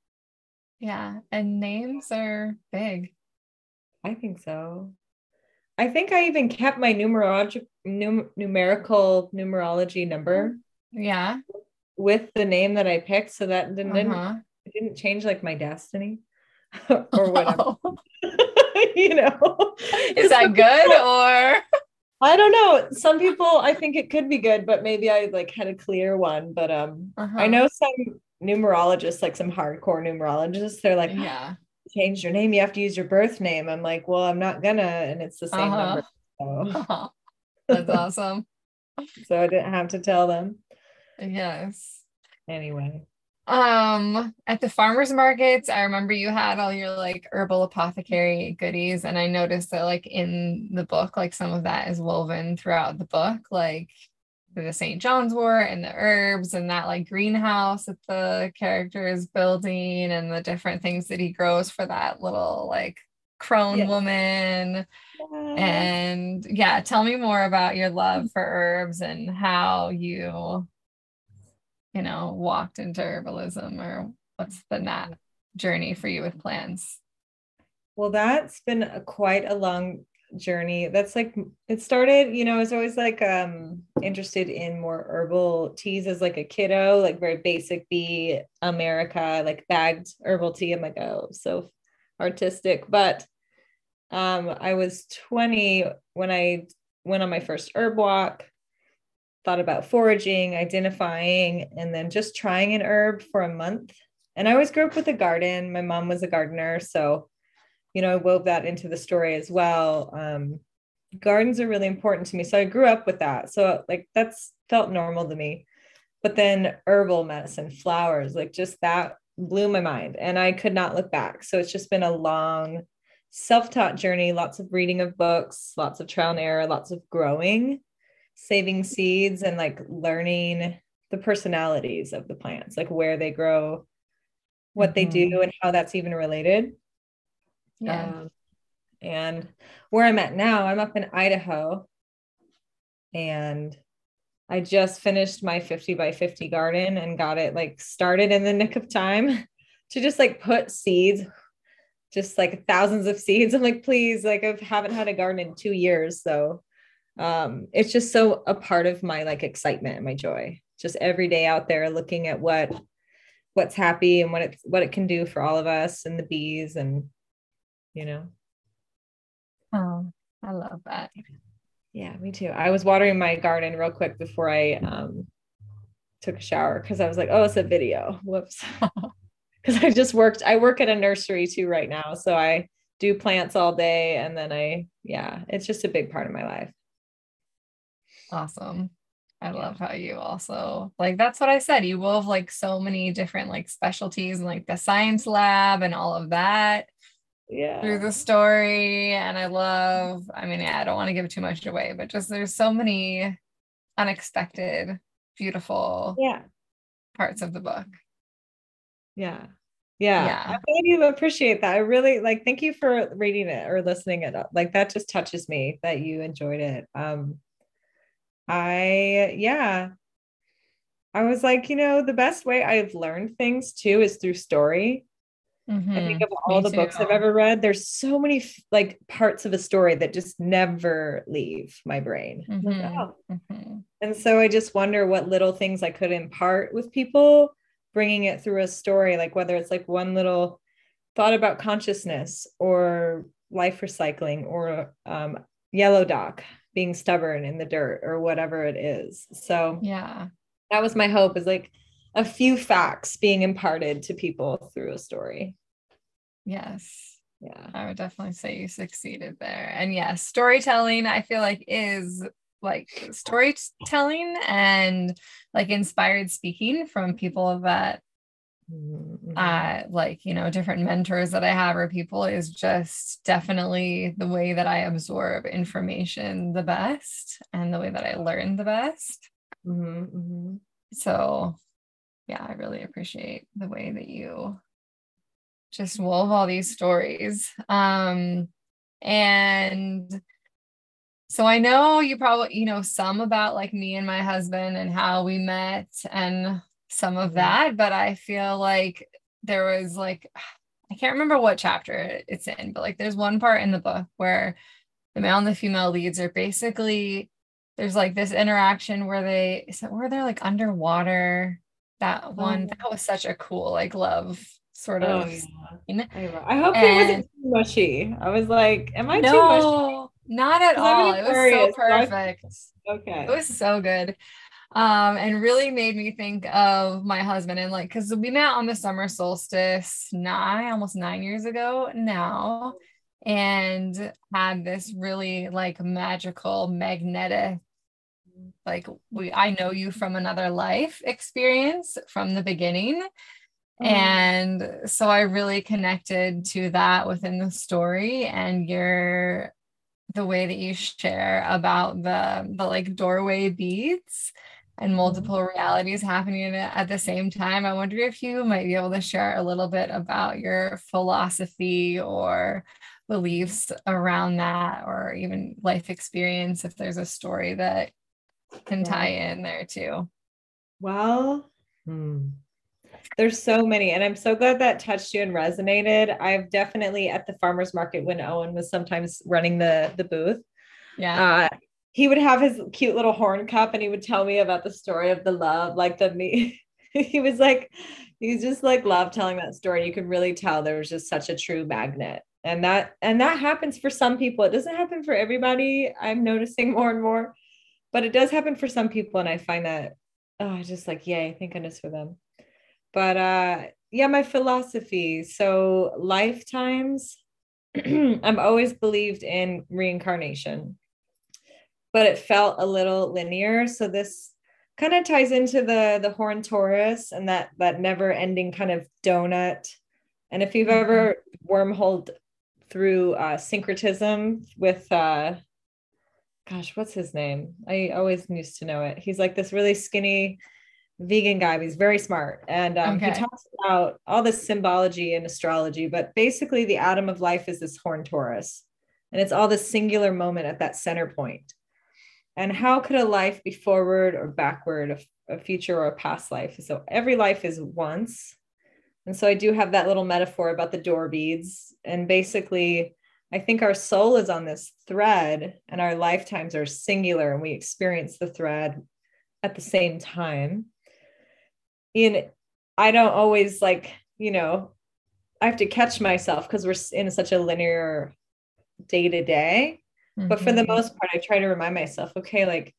yeah. And names are big. I think so. I think I even kept my numerologic num- numerical numerology number Yeah. with the name that I picked, so that didn't didn't, Uh-huh. it didn't change like my destiny or whatever. Oh. You know, Is some that good people, or? I don't know. Some people, I think it could be good, but maybe I like had a clear one. But um, I Uh-huh. know some numerologists, like some hardcore numerologists, they're like, Yeah. change your name. You have to use your birth name. I'm like, well, I'm not gonna, and it's the same Uh-huh. number. So, That's awesome. so I didn't have to tell them Yes. anyway. Um, at the farmers markets, I remember you had all your like herbal apothecary goodies, and I noticed that like in the book, like some of that is woven throughout the book, like the Saint John's wort and the herbs and that like greenhouse that the character is building and the different things that he grows for that little like crone Yeah. woman. Yeah. And yeah, tell me more about your love for herbs and how you, you know, walked into herbalism, or what's been that journey for you with plants? Well, that's been a, quite a long journey. That's like it started, you know, I was always like um interested in more herbal teas as like a kiddo, like very basic bee America, like bagged herbal tea. I'm like, oh, so artistic. But um I was twenty when I went on my first herb walk, thought about foraging, identifying, and then just trying an herb for a month. And I always grew up with a garden. My mom was a gardener, so you know, I wove that into the story as well. Um, gardens are really important to me. So I grew up with that. So like that's felt normal to me. But then herbal medicine, flowers, like just that blew my mind and I could not look back. So it's just been a long self-taught journey, lots of reading of books, lots of trial and error, lots of growing, saving seeds and like learning the personalities of the plants, like where they grow, what they Mhm. do and how that's even related. Yeah. Um, and where I'm at now, I'm up in Idaho and I just finished my fifty by fifty garden and got it like started in the nick of time to just like put seeds, just like thousands of seeds. I'm like, please, like I haven't had a garden in two years. So um, it's just so a part of my like excitement and my joy, just every day out there looking at what what's happy and what it's what it can do for all of us and the bees and you know. Oh, I love that. Yeah, me too. I was watering my garden real quick before I um, took a shower because I was like, oh, it's a video. Whoops. Because I just worked, I work at a nursery too right now. So I do plants all day. And then I, yeah, it's just a big part of my life. Awesome. I Yeah. love how you also like that's what I said. You wove like so many different like specialties and like the science lab and all of that Yeah. through the story. And I love, I mean, yeah, I don't want to give too much away, but just there's so many unexpected, beautiful Yeah. parts of the book. Yeah. Yeah. Yeah. I'm glad you appreciate that. I really like, thank you for reading it or listening it up. Like that just touches me that you enjoyed it. Um, I, yeah, I was like, you know, the best way I've learned things too is through story. I think Mm-hmm. of all Me the too. books I've ever read, there's so many like parts of a story that just never leave my brain. I'm like, Mm-hmm. oh. Mm-hmm. And so I just wonder what little things I could impart with people, bringing it through a story, like whether it's like one little thought about consciousness or life recycling or um, yellow dock being stubborn in the dirt or whatever it is. So Yeah. that was my hope, is like a few facts being imparted to people through a story. Yes. Yeah. I would definitely say you succeeded there. And yes, storytelling, I feel like is like storytelling and like inspired speaking from people that Mm-hmm. uh like, you know, different mentors that I have or people is just definitely the way that I absorb information the best and the way that I learn the best. Mm-hmm. So yeah, I really appreciate the way that you just wove all these stories. Um, and so I know you probably, you know, some about like me and my husband and how we met and some of that, but I feel like there was like, I can't remember what chapter it's in, but like there's one part in the book where the male and the female leads are basically, there's like this interaction where they, is it where they're like underwater? That one, Oh, that was such a cool, like love sort oh of yeah. scene. I, I hope it And wasn't too mushy. I was like, am I too mushy? no, not at Because I'm all. an It was so Aquarius. So I, perfect. It okay. was so good. Um, and really made me think of my husband and like, because we met on the summer solstice nine, almost nine years ago now, and had this really like magical, magnetic, like we I know you from another life experience from the beginning. Oh. And so I really connected to that within the story and your the way that you share about the the like doorway beads and multiple realities happening at the same time. I wonder if you might be able to share a little bit about your philosophy or beliefs around that, or even life experience, if there's a story that can Yeah. tie in there too. Well, hmm. There's so many, and I'm so glad that touched you and resonated. I've definitely at the farmer's market when Owen was sometimes running the the booth. Yeah. Uh, he would have his cute little horn cup, and he would tell me about the story of the love, like the me. He was like, he just like loved telling that story. You could really tell there was just such a true magnet, and that and that happens for some people. It doesn't happen for everybody. I'm noticing more and more, but it does happen for some people, and I find that oh, just like yay, thank goodness for them. But uh yeah, my philosophy. So lifetimes, I've always believed in reincarnation, but it felt a little linear. So this kind of ties into the the horn Taurus and that that never ending kind of donut. And if you've Mm-hmm. ever wormholed through uh syncretism with uh gosh, what's his name? I always used to know it. He's like this really skinny vegan guy, but he's very smart. And um, he Okay. talks about all this symbology and astrology, but basically the atom of life is this horn Taurus. And it's all this singular moment at that center point. And how could a life be forward or backward, a, a future or a past life? So every life is once. And so I do have that little metaphor about the door beads. And basically, I think our soul is on this thread and our lifetimes are singular and we experience the thread at the same time. In I don't always like, you know, I have to catch myself because we're in such a linear day to day. But for the Mm-hmm. most part, I try to remind myself, okay, like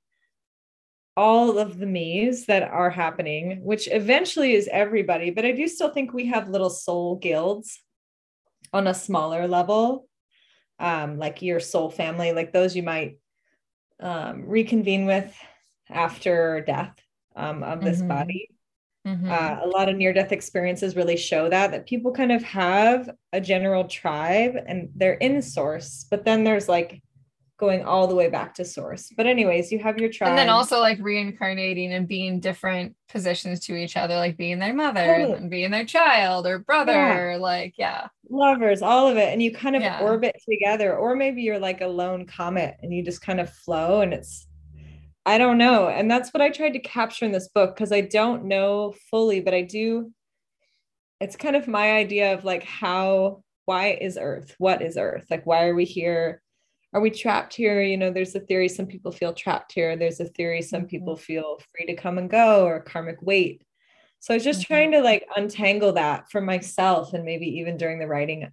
all of the me's that are happening, which eventually is everybody, but I do still think we have little soul guilds on a smaller level, um, like your soul family, like those you might um, reconvene with after death um, of this Mm-hmm. body. Mm-hmm. Uh, a lot of near-death experiences really show that that people kind of have a general tribe and they're in source, but then there's like going all the way back to source. But anyways, you have your And then tribe. also like reincarnating and being different positions to each other, like being their mother and Totally. then being their child or Yeah. brother. Like, yeah. Lovers, all of it. And you kind of Yeah. orbit together, or maybe you're like a lone comet and you just kind of flow and it's I don't know. And that's what I tried to capture in this book because I don't know fully, but I do. It's kind of my idea of like how, why is Earth? What is Earth? Like, why are we here? Are we trapped here? You know, there's a theory some people feel trapped here. There's a theory some Mm-hmm. people feel free to come and go or karmic weight. So I was just Mm-hmm. trying to like untangle that for myself and maybe even during the writing,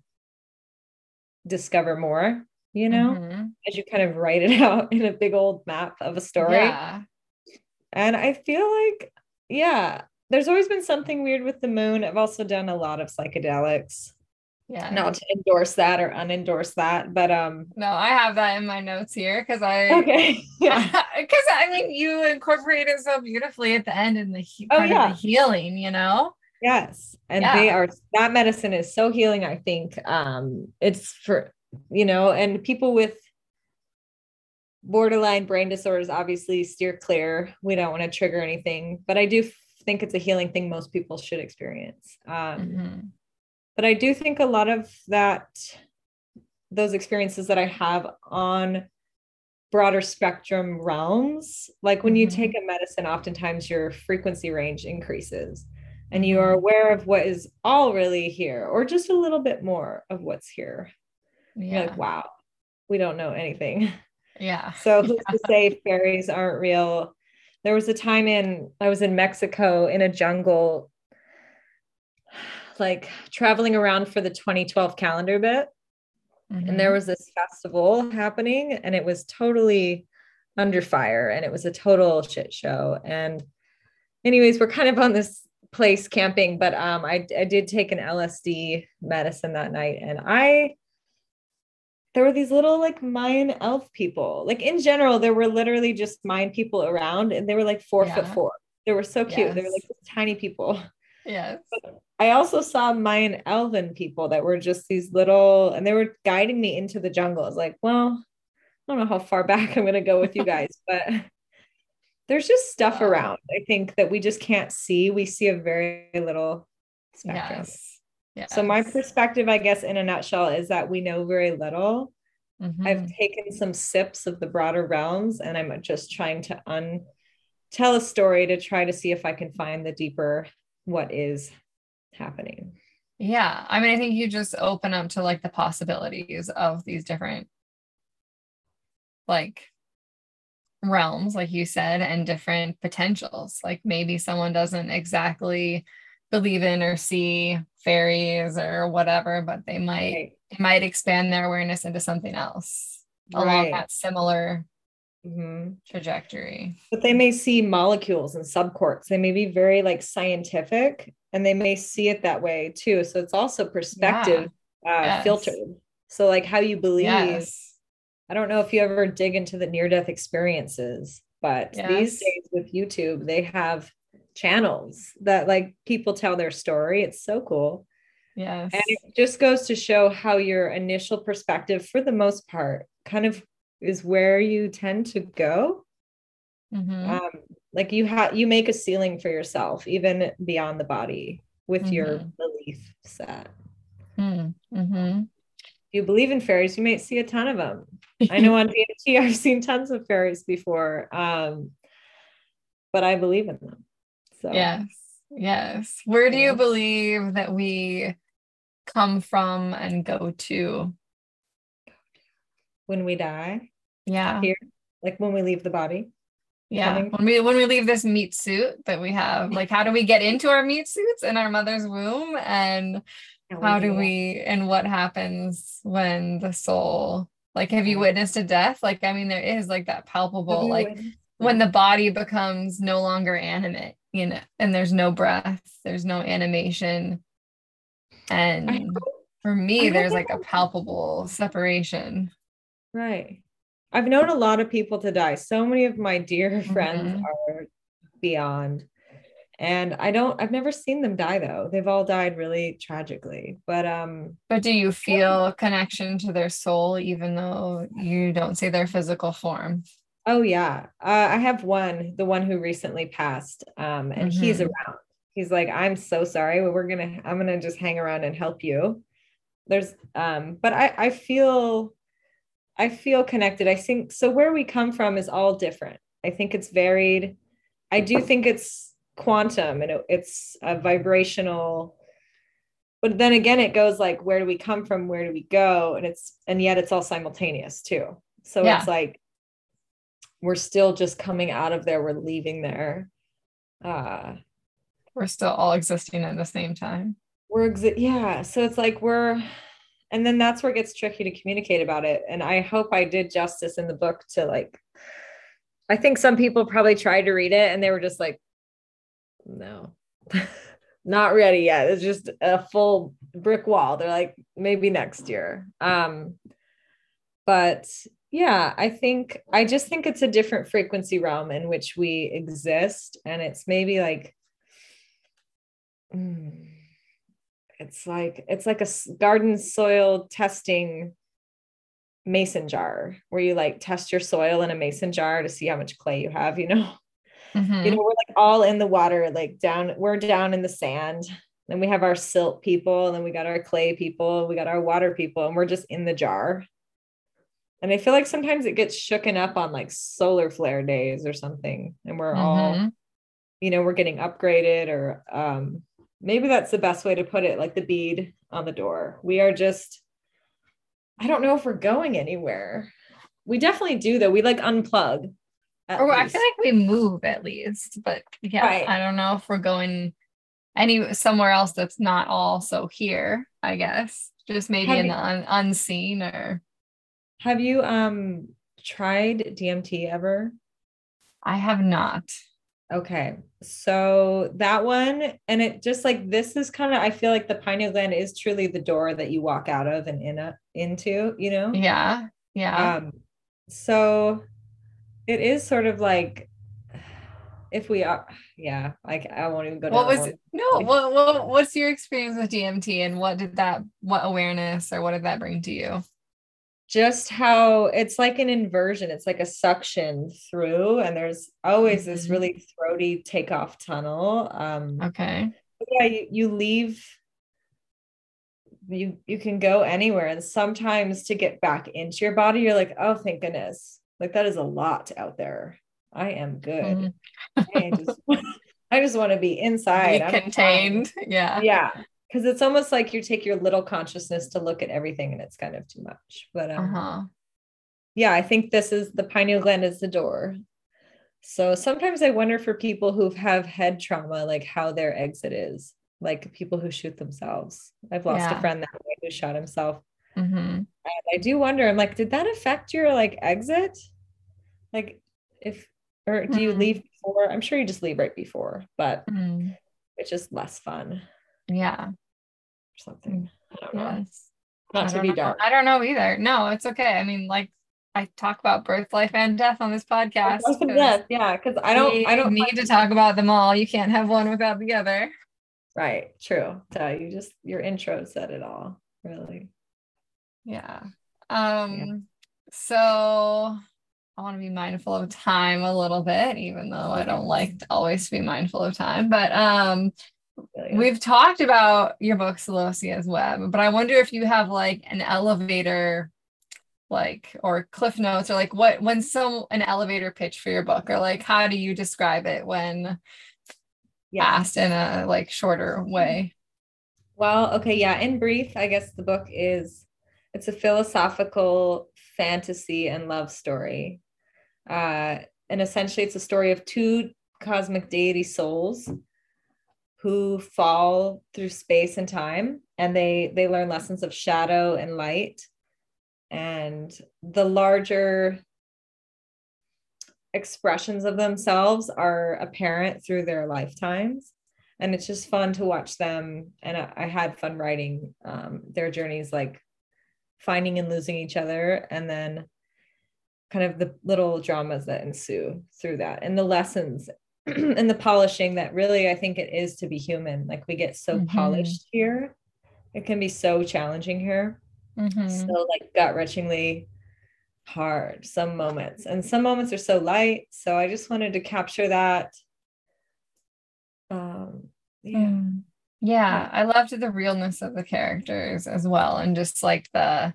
discover more, you know, Mm-hmm. as you kind of write it out in a big old map of a story. Yeah. And I feel like, yeah, there's always been something weird with the moon. I've also done a lot of psychedelics. Yeah. Not to endorse that or unendorse that, but um, No, I have that in my notes here because I, okay, yeah, because I mean, you incorporate it so beautifully at the end in the he- oh part of the yeah, healing, you know? yes, and they Yeah. are that medicine is so healing. I think um, it's for you know, and people with borderline brain disorders obviously steer clear. We don't want to trigger anything, but I do think it's a healing thing most people should experience. Um, Mm-hmm. but I do think a lot of that, those experiences that I have on broader spectrum realms, like when you Mm-hmm. take a medicine, oftentimes your frequency range increases and you are Mm-hmm. aware of what is all really here or just a little bit more of what's here. You're like, Yeah. wow, we don't know anything. Yeah. So who's Yeah. to say fairies aren't real? There was a time in I was in Mexico in a jungle, like traveling around for the twenty twelve calendar bit. And there Mm-hmm. was this festival happening and it was totally under fire and it was a total shit show. And anyways, we're kind of on this place camping, but um, I, I did take an L S D medicine that night and I there were these little like Mayan elf people. Like in general, there were literally just Mayan people around and they were like four foot Yeah. four. They were so cute. They were like Yes. tiny people. Yes. I also saw Mayan elven people that were just these little, and they were guiding me into the jungle. I was like, well, I don't know how far back I'm going to go with you guys, but there's just stuff Wow. around, I think, that we just can't see. We see a very little spectrum. Yes. So my Yes. perspective, I guess, in a nutshell, is that we know very little. I've Mm-hmm. taken some sips of the broader realms, and I'm just trying to un tell a story to try to see if I can find the deeper what is happening. Yeah. I mean, I think you just open up to like the possibilities of these different like realms, like you said, and different potentials. Like maybe someone doesn't exactly believe in or see fairies or whatever, but they might Right. they might expand their awareness into something else along Right. that similar Mhm. trajectory. But they may see molecules and subquarks. They may be very like scientific, and they may see it that way too. So it's also Yeah. perspective uh, Yes. filtered. So like how you believe. Yes. I don't know if you ever dig into the near death experiences, but these Yes. days with YouTube, they have channels that like people tell their story. It's so cool. And Yes. it just goes to show how your initial perspective, for the most part, kind of is where you tend to go. Mm-hmm. Um, like you have you make a ceiling for yourself, even beyond the body, with your Mm-hmm. belief set. Mm-hmm. If you believe in fairies, you might see a ton of them. I know on D M T, I've seen tons of fairies before, um, but I believe in them. So, Yes. Yes. Where do you you know, believe that we come from and go to? when we die Yeah. here, like when we leave the body, Yeah. coming. When we when we leave this meat suit that we have, like how do we get into our meat suits in our mother's womb? And Can't wait how to do get out. we and what happens when the soul, like have you Right. witnessed a death? Like, I mean, there is like that Have palpable, you like witnessed when that? the body becomes no longer animate, you know, and there's no breath, there's no animation. I And for I me, there's haven't. like a palpable separation. Right. I've known a lot of people to die. So many of my dear friends Mhm. are beyond. And I don't, I've never seen them die though. They've all died really tragically. But um, But do you feel a connection to their soul, even though you don't see their physical form? oh yeah. Uh, I have one, the one who recently passed. Um, and he's Hmm. around. He's like, I'm so sorry, but we're gonna, I'm gonna just hang around and help you. There's um, but I, I feel I feel connected. I think so where we come from is all different. I think it's varied. I do think it's quantum and it, it's a vibrational, but then again it goes like where do we come from, where do we go, and it's and yet it's all simultaneous too. So it's Yeah, like we're still just coming out of there, we're leaving there. uh we're still all existing at the same time. we're exi- yeah, so it's like we're, and then that's where it gets tricky to communicate about it, and I hope I did justice in the book to like, I think some people probably tried to read it and they were just like, no, not ready yet. It's just a full brick wall. They're like, maybe next year. Um, but yeah, I think, I just think it's a different frequency realm in which we exist. And it's maybe like, mm, it's like, it's like a garden soil testing mason jar where you like test your soil in a mason jar to see how much clay you have, you know? You know, Hmm. we're like all in the water, like down, we're down in the sand. Then we have our silt people, and then we got our clay people, we got our water people, and we're just in the jar. And I feel like sometimes it gets shooken up on like solar flare days or something. And we're all, Hmm. you know, we're getting upgraded, or um, maybe that's the best way to put it, like the bead on the door. We are just, I don't know if we're going anywhere. We definitely do, though. We like unplug at Or I feel least. like we move at least, but yeah, Right. I don't know if we're going any somewhere else that's not also here, I guess. Just maybe Have in the you, un unseen or have you um tried D M T ever? I have not. Okay. So that one, and it just like this is kind of, I feel like the pineal gland is truly the door that you walk out of and in a, into, you know? Yeah, yeah. Um, so it is sort of like if we are, yeah, like I won't even go What down that was one. no, what what what's your experience with D M T and what did that what awareness or what did that bring to you? Just how it's like an inversion, it's like a suction through, and there's always this Mhm. really throaty takeoff tunnel. Um, Okay. yeah, you, you leave you you can go anywhere, and sometimes to get back into your body, you're like, oh, thank goodness. Like that is a lot out there. I am good. Mm. I just I just want to be inside. Be I'm contained. Fine. Yeah. Yeah. Because it's almost like you take your little consciousness to look at everything and it's kind of too much. But um, uh-huh. yeah, I think this is the pineal gland is the door. So sometimes I wonder for people who have head trauma, like how their exit is, like people who shoot themselves. I've lost yeah. a friend that way who shot himself. Mm-hmm. And I do wonder, I'm like, did that affect your like exit? Like if, or do you mm-hmm. leave before? I'm sure you just leave right before, but mm-hmm. it's just less fun. Yeah. Or something. I don't know. Yes. Not I to be know. dark. I don't know either. No, it's okay. I mean, like I talk about birth, life, and death on this podcast. Death, yeah, because I don't I don't need to talk about them all. You can't have one without the other. Right. True. So you just your intro said it all, really. Yeah. Um, yeah. So I want to be mindful of time a little bit, even though I don't like to always be mindful of time. But um yeah. We've talked about your book, Seleucia's Web, but I wonder if you have like an elevator, like, or cliff notes, or like what, when some, an elevator pitch for your book, or like, how do you describe it when yeah. asked in a like shorter way? Well, okay. Yeah. In brief, I guess the book is, it's a philosophical fantasy and love story. Uh, and essentially it's a story of two cosmic deity souls who fall through space and time, and they they learn lessons of shadow and light, and the larger expressions of themselves are apparent through their lifetimes. And it's just fun to watch them, and I, I had fun writing um, their journeys, like finding and losing each other, and then kind of the little dramas that ensue through that, and the lessons and the polishing that really I think it is to be human. Like we get so mm-hmm. polished here. It can be so challenging here. Mm-hmm. So like gut-wrenchingly hard some moments. And some moments are so light. So I just wanted to capture that. Um, yeah. Mm. Yeah. I loved the realness of the characters as well. And just like the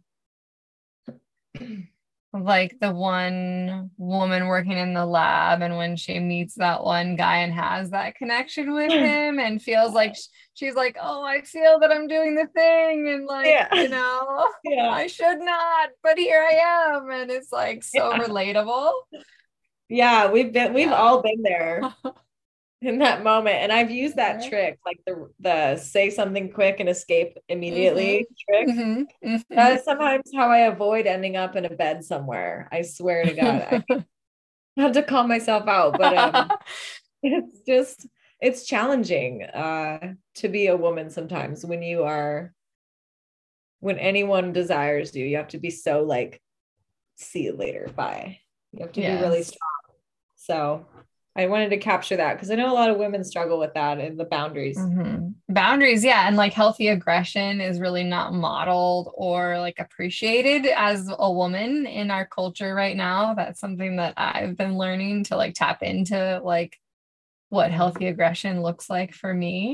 like the one woman working in the lab, and when she meets that one guy and has that connection with him and feels like she's like, oh, I feel that I'm doing the thing, and like yeah. you know yeah. I should not, but here I am, and it's like so yeah. relatable. Yeah, we've been we've yeah. all been there in that moment, and I've used that okay. trick, like the the say something quick and escape immediately mm-hmm. trick. Mm-hmm. Mm-hmm. That is sometimes how I avoid ending up in a bed somewhere. I swear to God, I had to call myself out, but um, it's just it's challenging uh, to be a woman sometimes when you are when anyone desires you. You have to be so like, see you later, bye. You have to yes. be really strong. So I wanted to capture that because I know a lot of women struggle with that and the boundaries. Mm-hmm. Boundaries, yeah. And like healthy aggression is really not modeled or like appreciated as a woman in our culture right now. That's something that I've been learning to like tap into, like what healthy aggression looks like for me.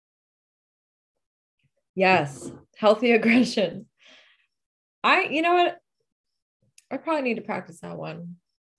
Yes, healthy aggression. I, you know what? I probably need to practice that one.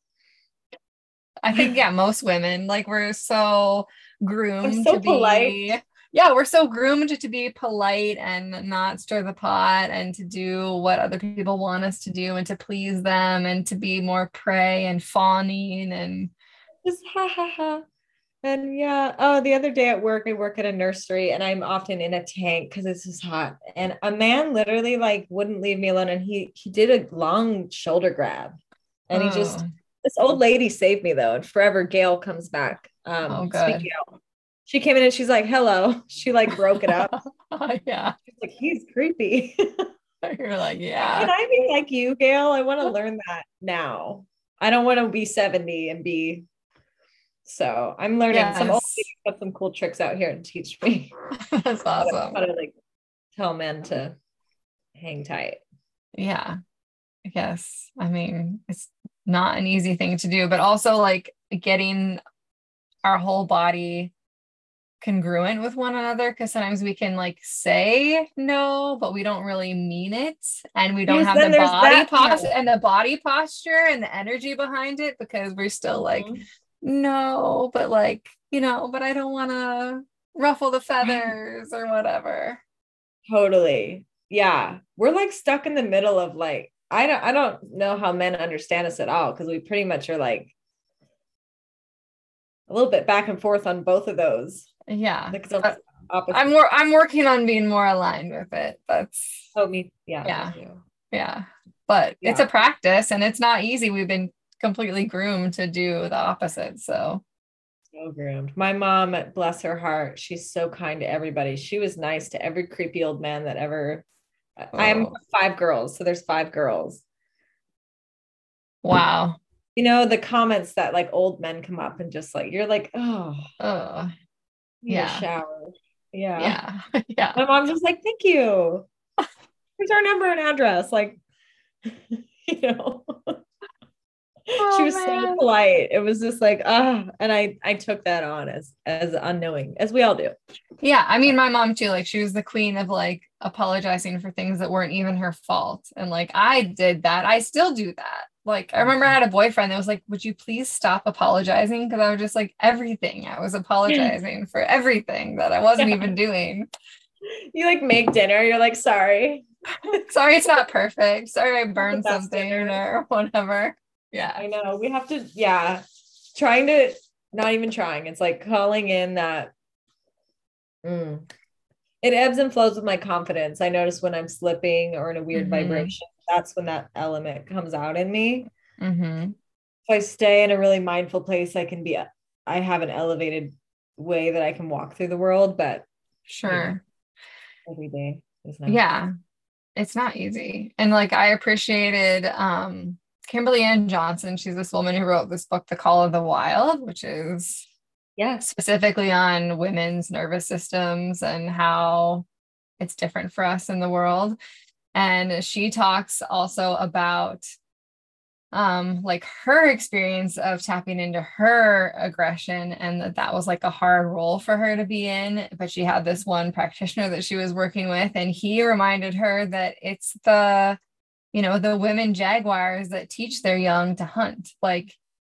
I think, yeah, most women, like we're so groomed so to be, polite. yeah, we're so groomed to be polite and not stir the pot and to do what other people want us to do and to please them and to be more prey and fawning and just ha ha ha. And yeah, oh, the other day at work, I work at a nursery and I'm often in a tank because it's just hot. And a man literally like wouldn't leave me alone. And he he did a long shoulder grab, and oh. he just. This old lady saved me though, and forever Gail comes back. Um, oh, good. She came in and she's like, "Hello." She like broke it up. Yeah, she's like, "He's creepy." You're like, "Yeah." Can I be like you, Gail? I want to learn that now. I don't want to be seventy and be. So I'm learning. Yes. Some old ladies have some cool tricks out here to teach me. That's awesome. How to, how to like tell men to hang tight. Yeah. Yes. I mean, it's not an easy thing to do, but also like getting our whole body congruent with one another, because sometimes we can like say no, but we don't really mean it, and we don't Because have then the there's body that part. posture and the body posture and the energy behind it, because we're still like, Mhm. no, but like, you know, but I don't want to ruffle the feathers or whatever. Totally. Yeah. We're like stuck in the middle of like, I don't I don't know how men understand us at all, because we pretty much are like a little bit back and forth on both of those. Yeah. Like But opposite. I'm more I'm working on being more aligned with it. That's Oh, me. Yeah. yeah. Me too. Yeah. But Yeah. it's a practice and it's not easy. We've been completely groomed to do the opposite. So So groomed. My mom, bless her heart, she's so kind to everybody. She was nice to every creepy old man that ever. I'm oh, five girls, so there's five girls. wow. You know, the comments that like old men come up and just like, you're like, oh, Oh, need a yeah. shower. Yeah. Yeah. Yeah. My mom's just like, thank you. Here's our number and address. Like, you know. Oh, She was man. so polite. It was just like, ah, and I I took that on as as unknowing, as we all do. Yeah, I mean, my mom too, like she was the queen of like apologizing for things that weren't even her fault. And like I did that. I still do that. Like I remember I had a boyfriend that was like, would you please stop apologizing? Because I was just like everything. I was apologizing for everything that I wasn't Yeah. even doing. You like make dinner, you're like, sorry. Sorry, it's not perfect. Sorry, I burned best something dinner. or whatever. Yeah. I know. We have to, yeah. Trying to, not even trying. It's like calling in that. Mm, it ebbs and flows with my confidence. I notice when I'm slipping or in a weird Mhm. vibration, that's when that element comes out in me. Mm-hmm. If I stay in a really mindful place, I can be, I have an elevated way that I can walk through the world, but Sure. every day is not. Yeah. It's not easy. And like I appreciated um Kimberly Ann Johnson. She's this woman who wrote this book, The Call of the Wild, which is Yes. specifically on women's nervous systems and how it's different for us in the world. And she talks also about um like her experience of tapping into her aggression, and that that was like a hard role for her to be in, but she had this one practitioner that she was working with, and he reminded her that it's the you know the women jaguars that teach their young to hunt. Like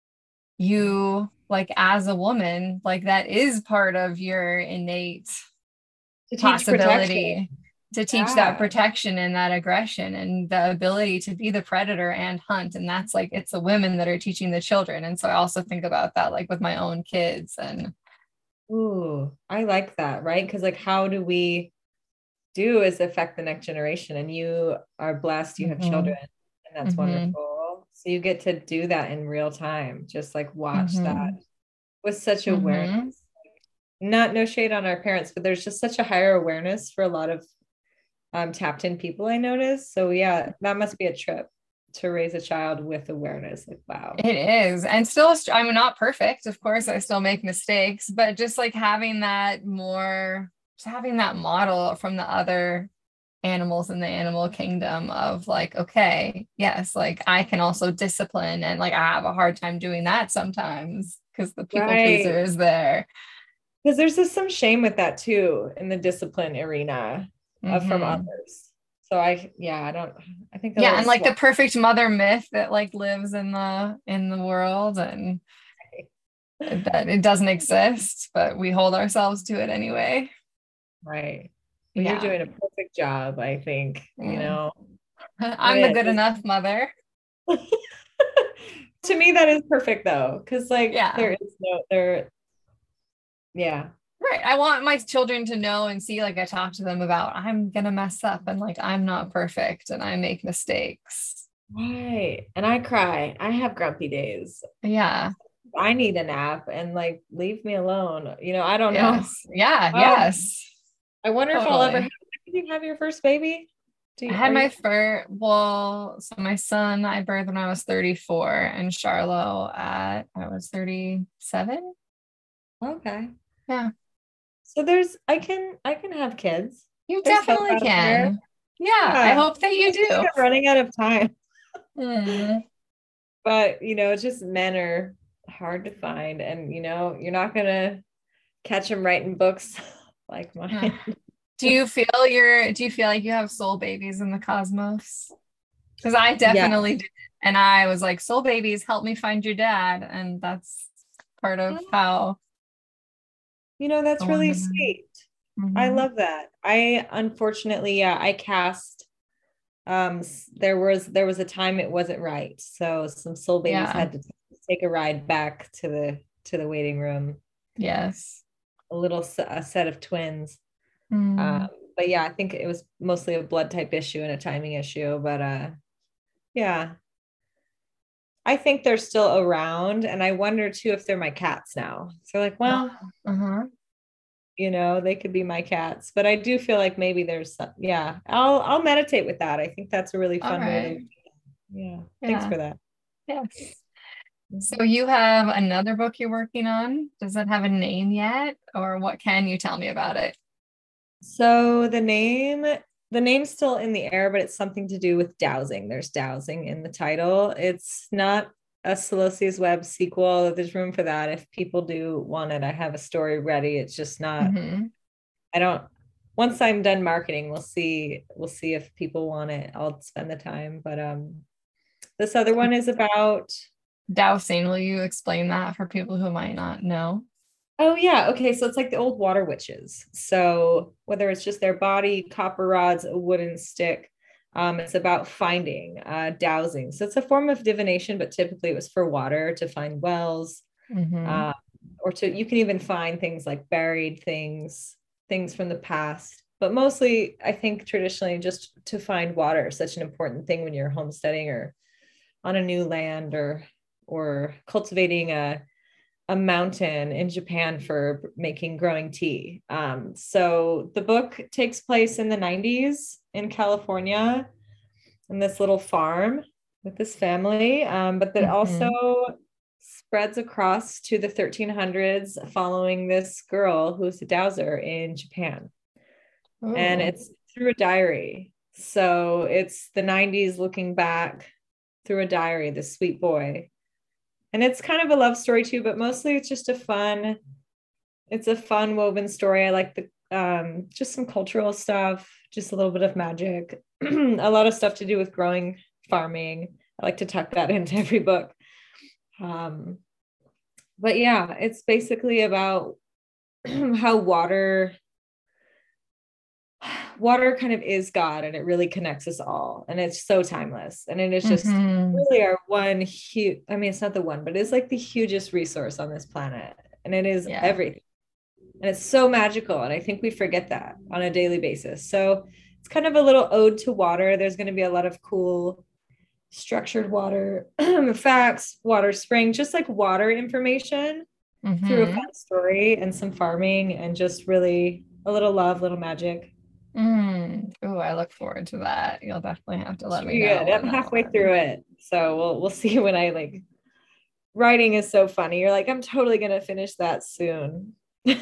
you like as a woman, like that is part of your innate To teach possibility protection. to teach Yeah. that protection and that aggression and the ability to be the predator and hunt. And that's like, it's the women that are teaching the children. And so I also think about that, like with my own kids. And Ooh, I like that, right? Because like, how do we do is affect the next generation? And you are blessed, you have Mhm. children, and that's Mhm. wonderful. So you get to do that in real time, just like watch Mhm. that with such Mhm. awareness. Not no shade on our parents, but there's just such a higher awareness for a lot of um, tapped in people, I noticed. So yeah, that must be a trip to raise a child with awareness. Like, wow. It is. And still, I'm not perfect. Of course, I still make mistakes, but just like having that more, just having that model from the other animals in the animal kingdom of like, okay, yes, like I can also discipline, and like I have a hard time doing that sometimes because the people Right. pleaser is there. Because there's just some shame with that too in the discipline arena uh, from Mhm. others. So I, yeah, I don't, I think. a Yeah, little and like swap- the perfect mother myth that like lives in the in the world, and that it doesn't exist, but we hold ourselves to it anyway. Right. Well, Yeah. you're doing a perfect job, I think, you Mm. know. I'm the good enough mother. To me, that is perfect though, because like Yeah. there is no there. Yeah. Right. I want my children to know and see, like I talk to them about, I'm gonna mess up and like I'm not perfect and I make mistakes. Right. And I cry. I have grumpy days. Yeah. I need a nap and like leave me alone. You know, I don't Yes. know. Yeah. Um, yes. I wonder if I'll ever Totally. have, did you have your first baby? Do you, I had are my you- first, well, so my son I birthed when I was thirty-four, and Charlotte at I was thirty-seven. Okay. Yeah. So there's I can I can have kids. You There's hope definitely out there. can. Yeah, I Yeah. hope that you I think do. I'm running out of time. Hmm. But you know, it's just men are hard to find, and you know, you're not gonna catch them writing books like mine. Do you feel your do you feel like you have soul babies in the cosmos? Because I Yeah. definitely did. And I was like, soul babies, help me find your dad. And that's part of how You know, I that's really wanted to. sweet. I Mhm. love that. I unfortunately, yeah, I cast um s- there was there was a time it wasn't right. So some soul babies Yeah. had to take a ride back to the to the waiting room. Yes. A little s- a set of twins. Um, Mm. but yeah, I think it was mostly a blood type issue and a timing issue. But uh, yeah, I think they're still around, and I wonder too if they're my cats now. So like, well, Uh-huh. you know, they could be my cats. But I do feel like maybe there's some, yeah, I'll I'll meditate with that. I think that's a really All fun way right. to, yeah. Thanks Yeah. for that. Yes. So Mhm. you have another book you're working on. Does that have a name yet? Or what can you tell me about it? So the name, the name's still in the air, but it's something to do with dowsing. There's dowsing in the title. It's not a Solosia's Web sequel. There's room for that if people do want it. I have a story ready. It's just not, Hmm. I don't, once I'm done marketing, we'll see, we'll see if people want it. I'll spend the time. But um this other one is about, Dowsing, will you explain that for people who might not know? oh yeah, okay. So it's like the old water witches. So whether it's just their body, copper rods, a wooden stick, um, it's about finding, uh, dowsing. So it's a form of divination, but typically it was for water to find wells, Hmm. uh, or to you can even find things like buried things, things from the past. But mostly, I think traditionally just to find water, such an important thing when you're homesteading or on a new land or or cultivating a a mountain in Japan for making growing tea. Um, so the book takes place in the nineties in California in this little farm with this family, um, but that also Hmm. spreads across to the thirteen hundreds following this girl who's a dowser in Japan. And Oh. it's through a diary. So it's the nineties looking back through a diary, this sweet boy. And it's kind of a love story too, but mostly it's just a fun, it's a fun woven story. I like the um just some cultural stuff, just a little bit of magic, a lot of stuff to do with growing, farming. I like to tuck that into every book. Um, but yeah, it's basically about how water water kind of is God and it really connects us all. And it's so timeless. And it is just Hmm. really our one huge, I mean, it's not the one, but it's like the hugest resource on this planet. And it is Yeah. everything. And it's so magical. And I think we forget that on a daily basis. So it's kind of a little ode to water. There's going to be a lot of cool structured water facts, water spring, just like water information through a Hmm. fun story and some farming and just really a little love, little magic. Mm. Oh, I look forward to that. You'll definitely have to let Should me be know good. I'm when that halfway one. through it. So we'll we'll see when I like writing is so funny. You're like, I'm totally gonna finish that soon.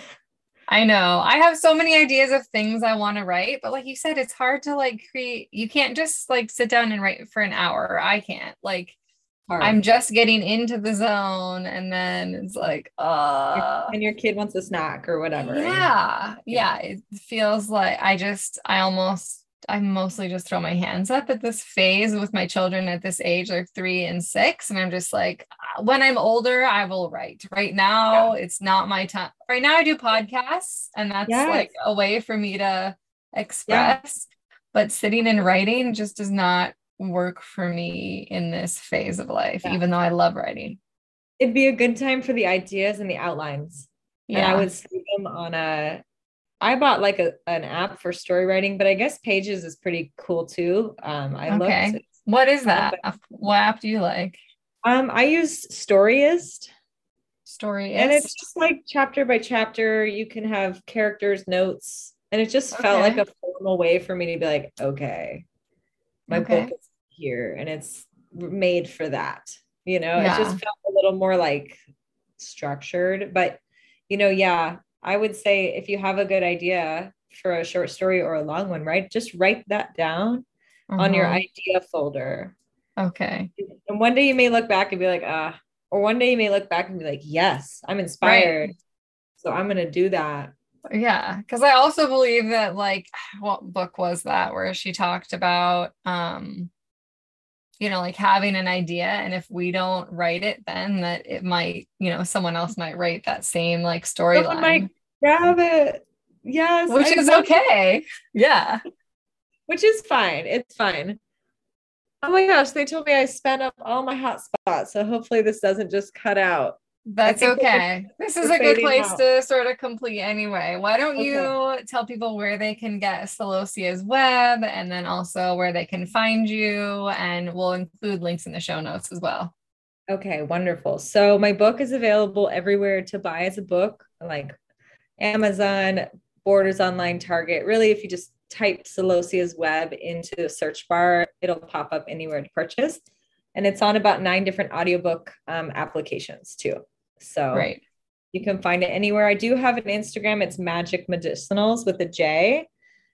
I know. I have so many ideas of things I want to write, but like you said, it's hard to like create. You can't just like sit down and write for an hour. I can't. Like I'm Hard. just getting into the zone and then it's like, uh And your kid wants a snack or whatever. And yeah, yeah. It feels like I just I almost I mostly just throw my hands up at this phase with my children at this age, they're three and six. And I'm just like, uh, when I'm older, I will write. Right yeah. now, it's not my time. Right now I do podcasts, and that's Yes. like a way for me to Yeah. express. But sitting and writing just does not work for me in this phase of life, Yeah. even though I love writing. It'd be a good time for the ideas and the outlines. And I Yeah. would save them on a I bought like a an app for story writing, but I guess Pages is pretty cool too. Um, I looked, Okay. What is fun, that? but Uh, What app do you like? um, I use Storyist, and it's Storyist? just like chapter by chapter. You can have characters' notes, and it just felt like Okay. a formal way for me to be like, okay, my book Okay. is here, and it's made for that. You know, it just Yeah. felt a little more like structured, but you know, yeah, I would say if you have a good idea for a short story or a long one, right? Just write that down on your Uh-huh. idea folder. Okay. And one day you may look back and be like, ah, or one day you may look back and be like, yes, I'm Right. inspired. So I'm going to do that. Yeah. Because I also believe that, like, what book was that where she talked about, um, you know, like having an idea, and if we don't write it, then that it might, you know, someone else might write that same like Someone might storyline. grab it. Yes. Which I is love okay. Yeah. Which is fine. It's fine. Oh my gosh, they told me I spent up all my hot spots, so hopefully this doesn't just cut out. I That's think okay. This is we're a good fading place out. to sort of complete anyway. Why don't Okay. you tell people where they can get Selosia's web, and then also where they can find you, and we'll include links in the show notes as well. Okay, wonderful. So my book is available everywhere to buy as a book, like Amazon, Borders Online, Target. Really, if you just type Selosia's web into the search bar, it'll pop up anywhere to purchase. And it's on about nine different audiobook um, applications too. So Right. you can find it anywhere. I do have an Instagram. It's Magic Medicinals with a J.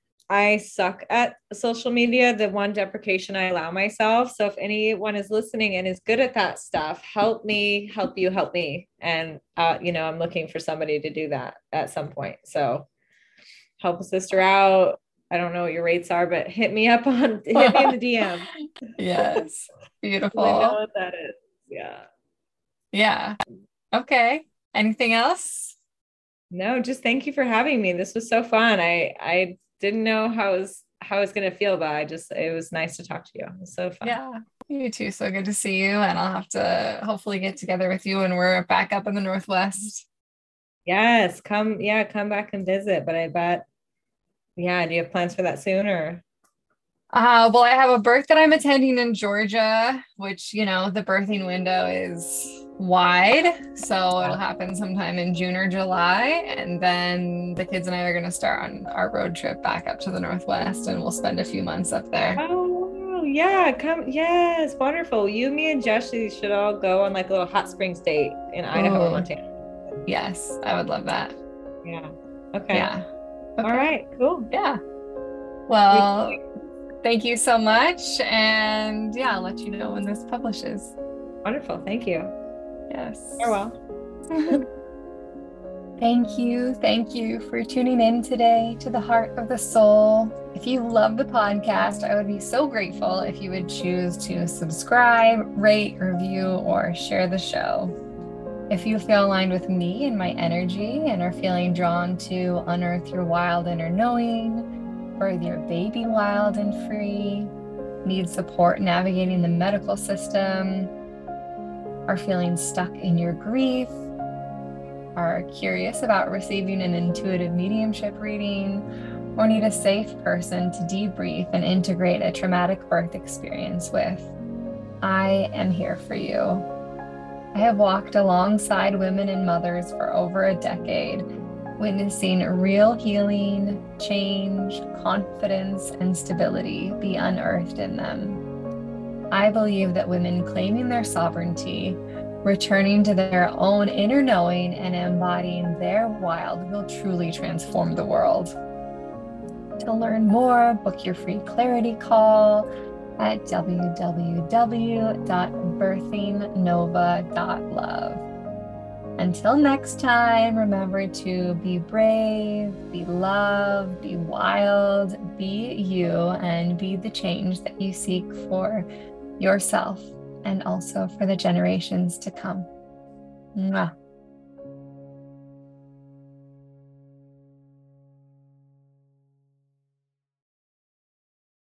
I suck at social media, the one deprecation I allow myself. So if anyone is listening and is good at that stuff, help me, help you, help me. And, uh, you know, I'm looking for somebody to do that at some point. So help a sister out. I don't know what your rates are, but hit me up on, hit me in the D M. Yes. Beautiful. I know what that is. Yeah. Yeah. Okay. Anything else? No, just thank you for having me. This was so fun. I, I didn't know how it was, how I was going to feel, but I just, it was nice to talk to you. It was so fun. Yeah. You too. So good to see you. And I'll have to hopefully get together with you when we're back up in the Northwest. Yes. Come, yeah, come back and visit. But I bet, yeah. Do you have plans for that soon or? Uh, well, I have a birth that I'm attending in Georgia, which, you know, the birthing window is wide. So it'll happen sometime in June or July. And then the kids and I are going to start on our road trip back up to the Northwest, and we'll spend a few months up there. Oh, yeah. Come. Yes. Wonderful. You, me, and Jesse should all go on like a little hot springs date in Idaho or Ooh. Montana. Yes, I would love that. Yeah. Okay. Yeah. Okay. All right. Cool. Yeah. Well, thank you so much. And yeah, I'll let you know when this publishes. Wonderful. Thank you. Yes. Farewell. Thank you. Thank you for tuning in today to The Heart of the Soul. If you love the podcast, I would be so grateful if you would choose to subscribe, rate, review, or share the show. If you feel aligned with me and my energy and are feeling drawn to unearth your wild inner knowing, birth your baby wild and free, need support navigating the medical system, are feeling stuck in your grief, are curious about receiving an intuitive mediumship reading, or need a safe person to debrief and integrate a traumatic birth experience with, I am here for you. I have walked alongside women and mothers for over a decade, witnessing real healing, change, confidence, and stability be unearthed in them. I believe that women claiming their sovereignty, returning to their own inner knowing, and embodying their wild will truly transform the world. To learn more, book your free clarity call at w w w dot birthing nova dot love. Until next time, remember to be brave, be loved, be wild, be you, and be the change that you seek for yourself and also for the generations to come. Mwah.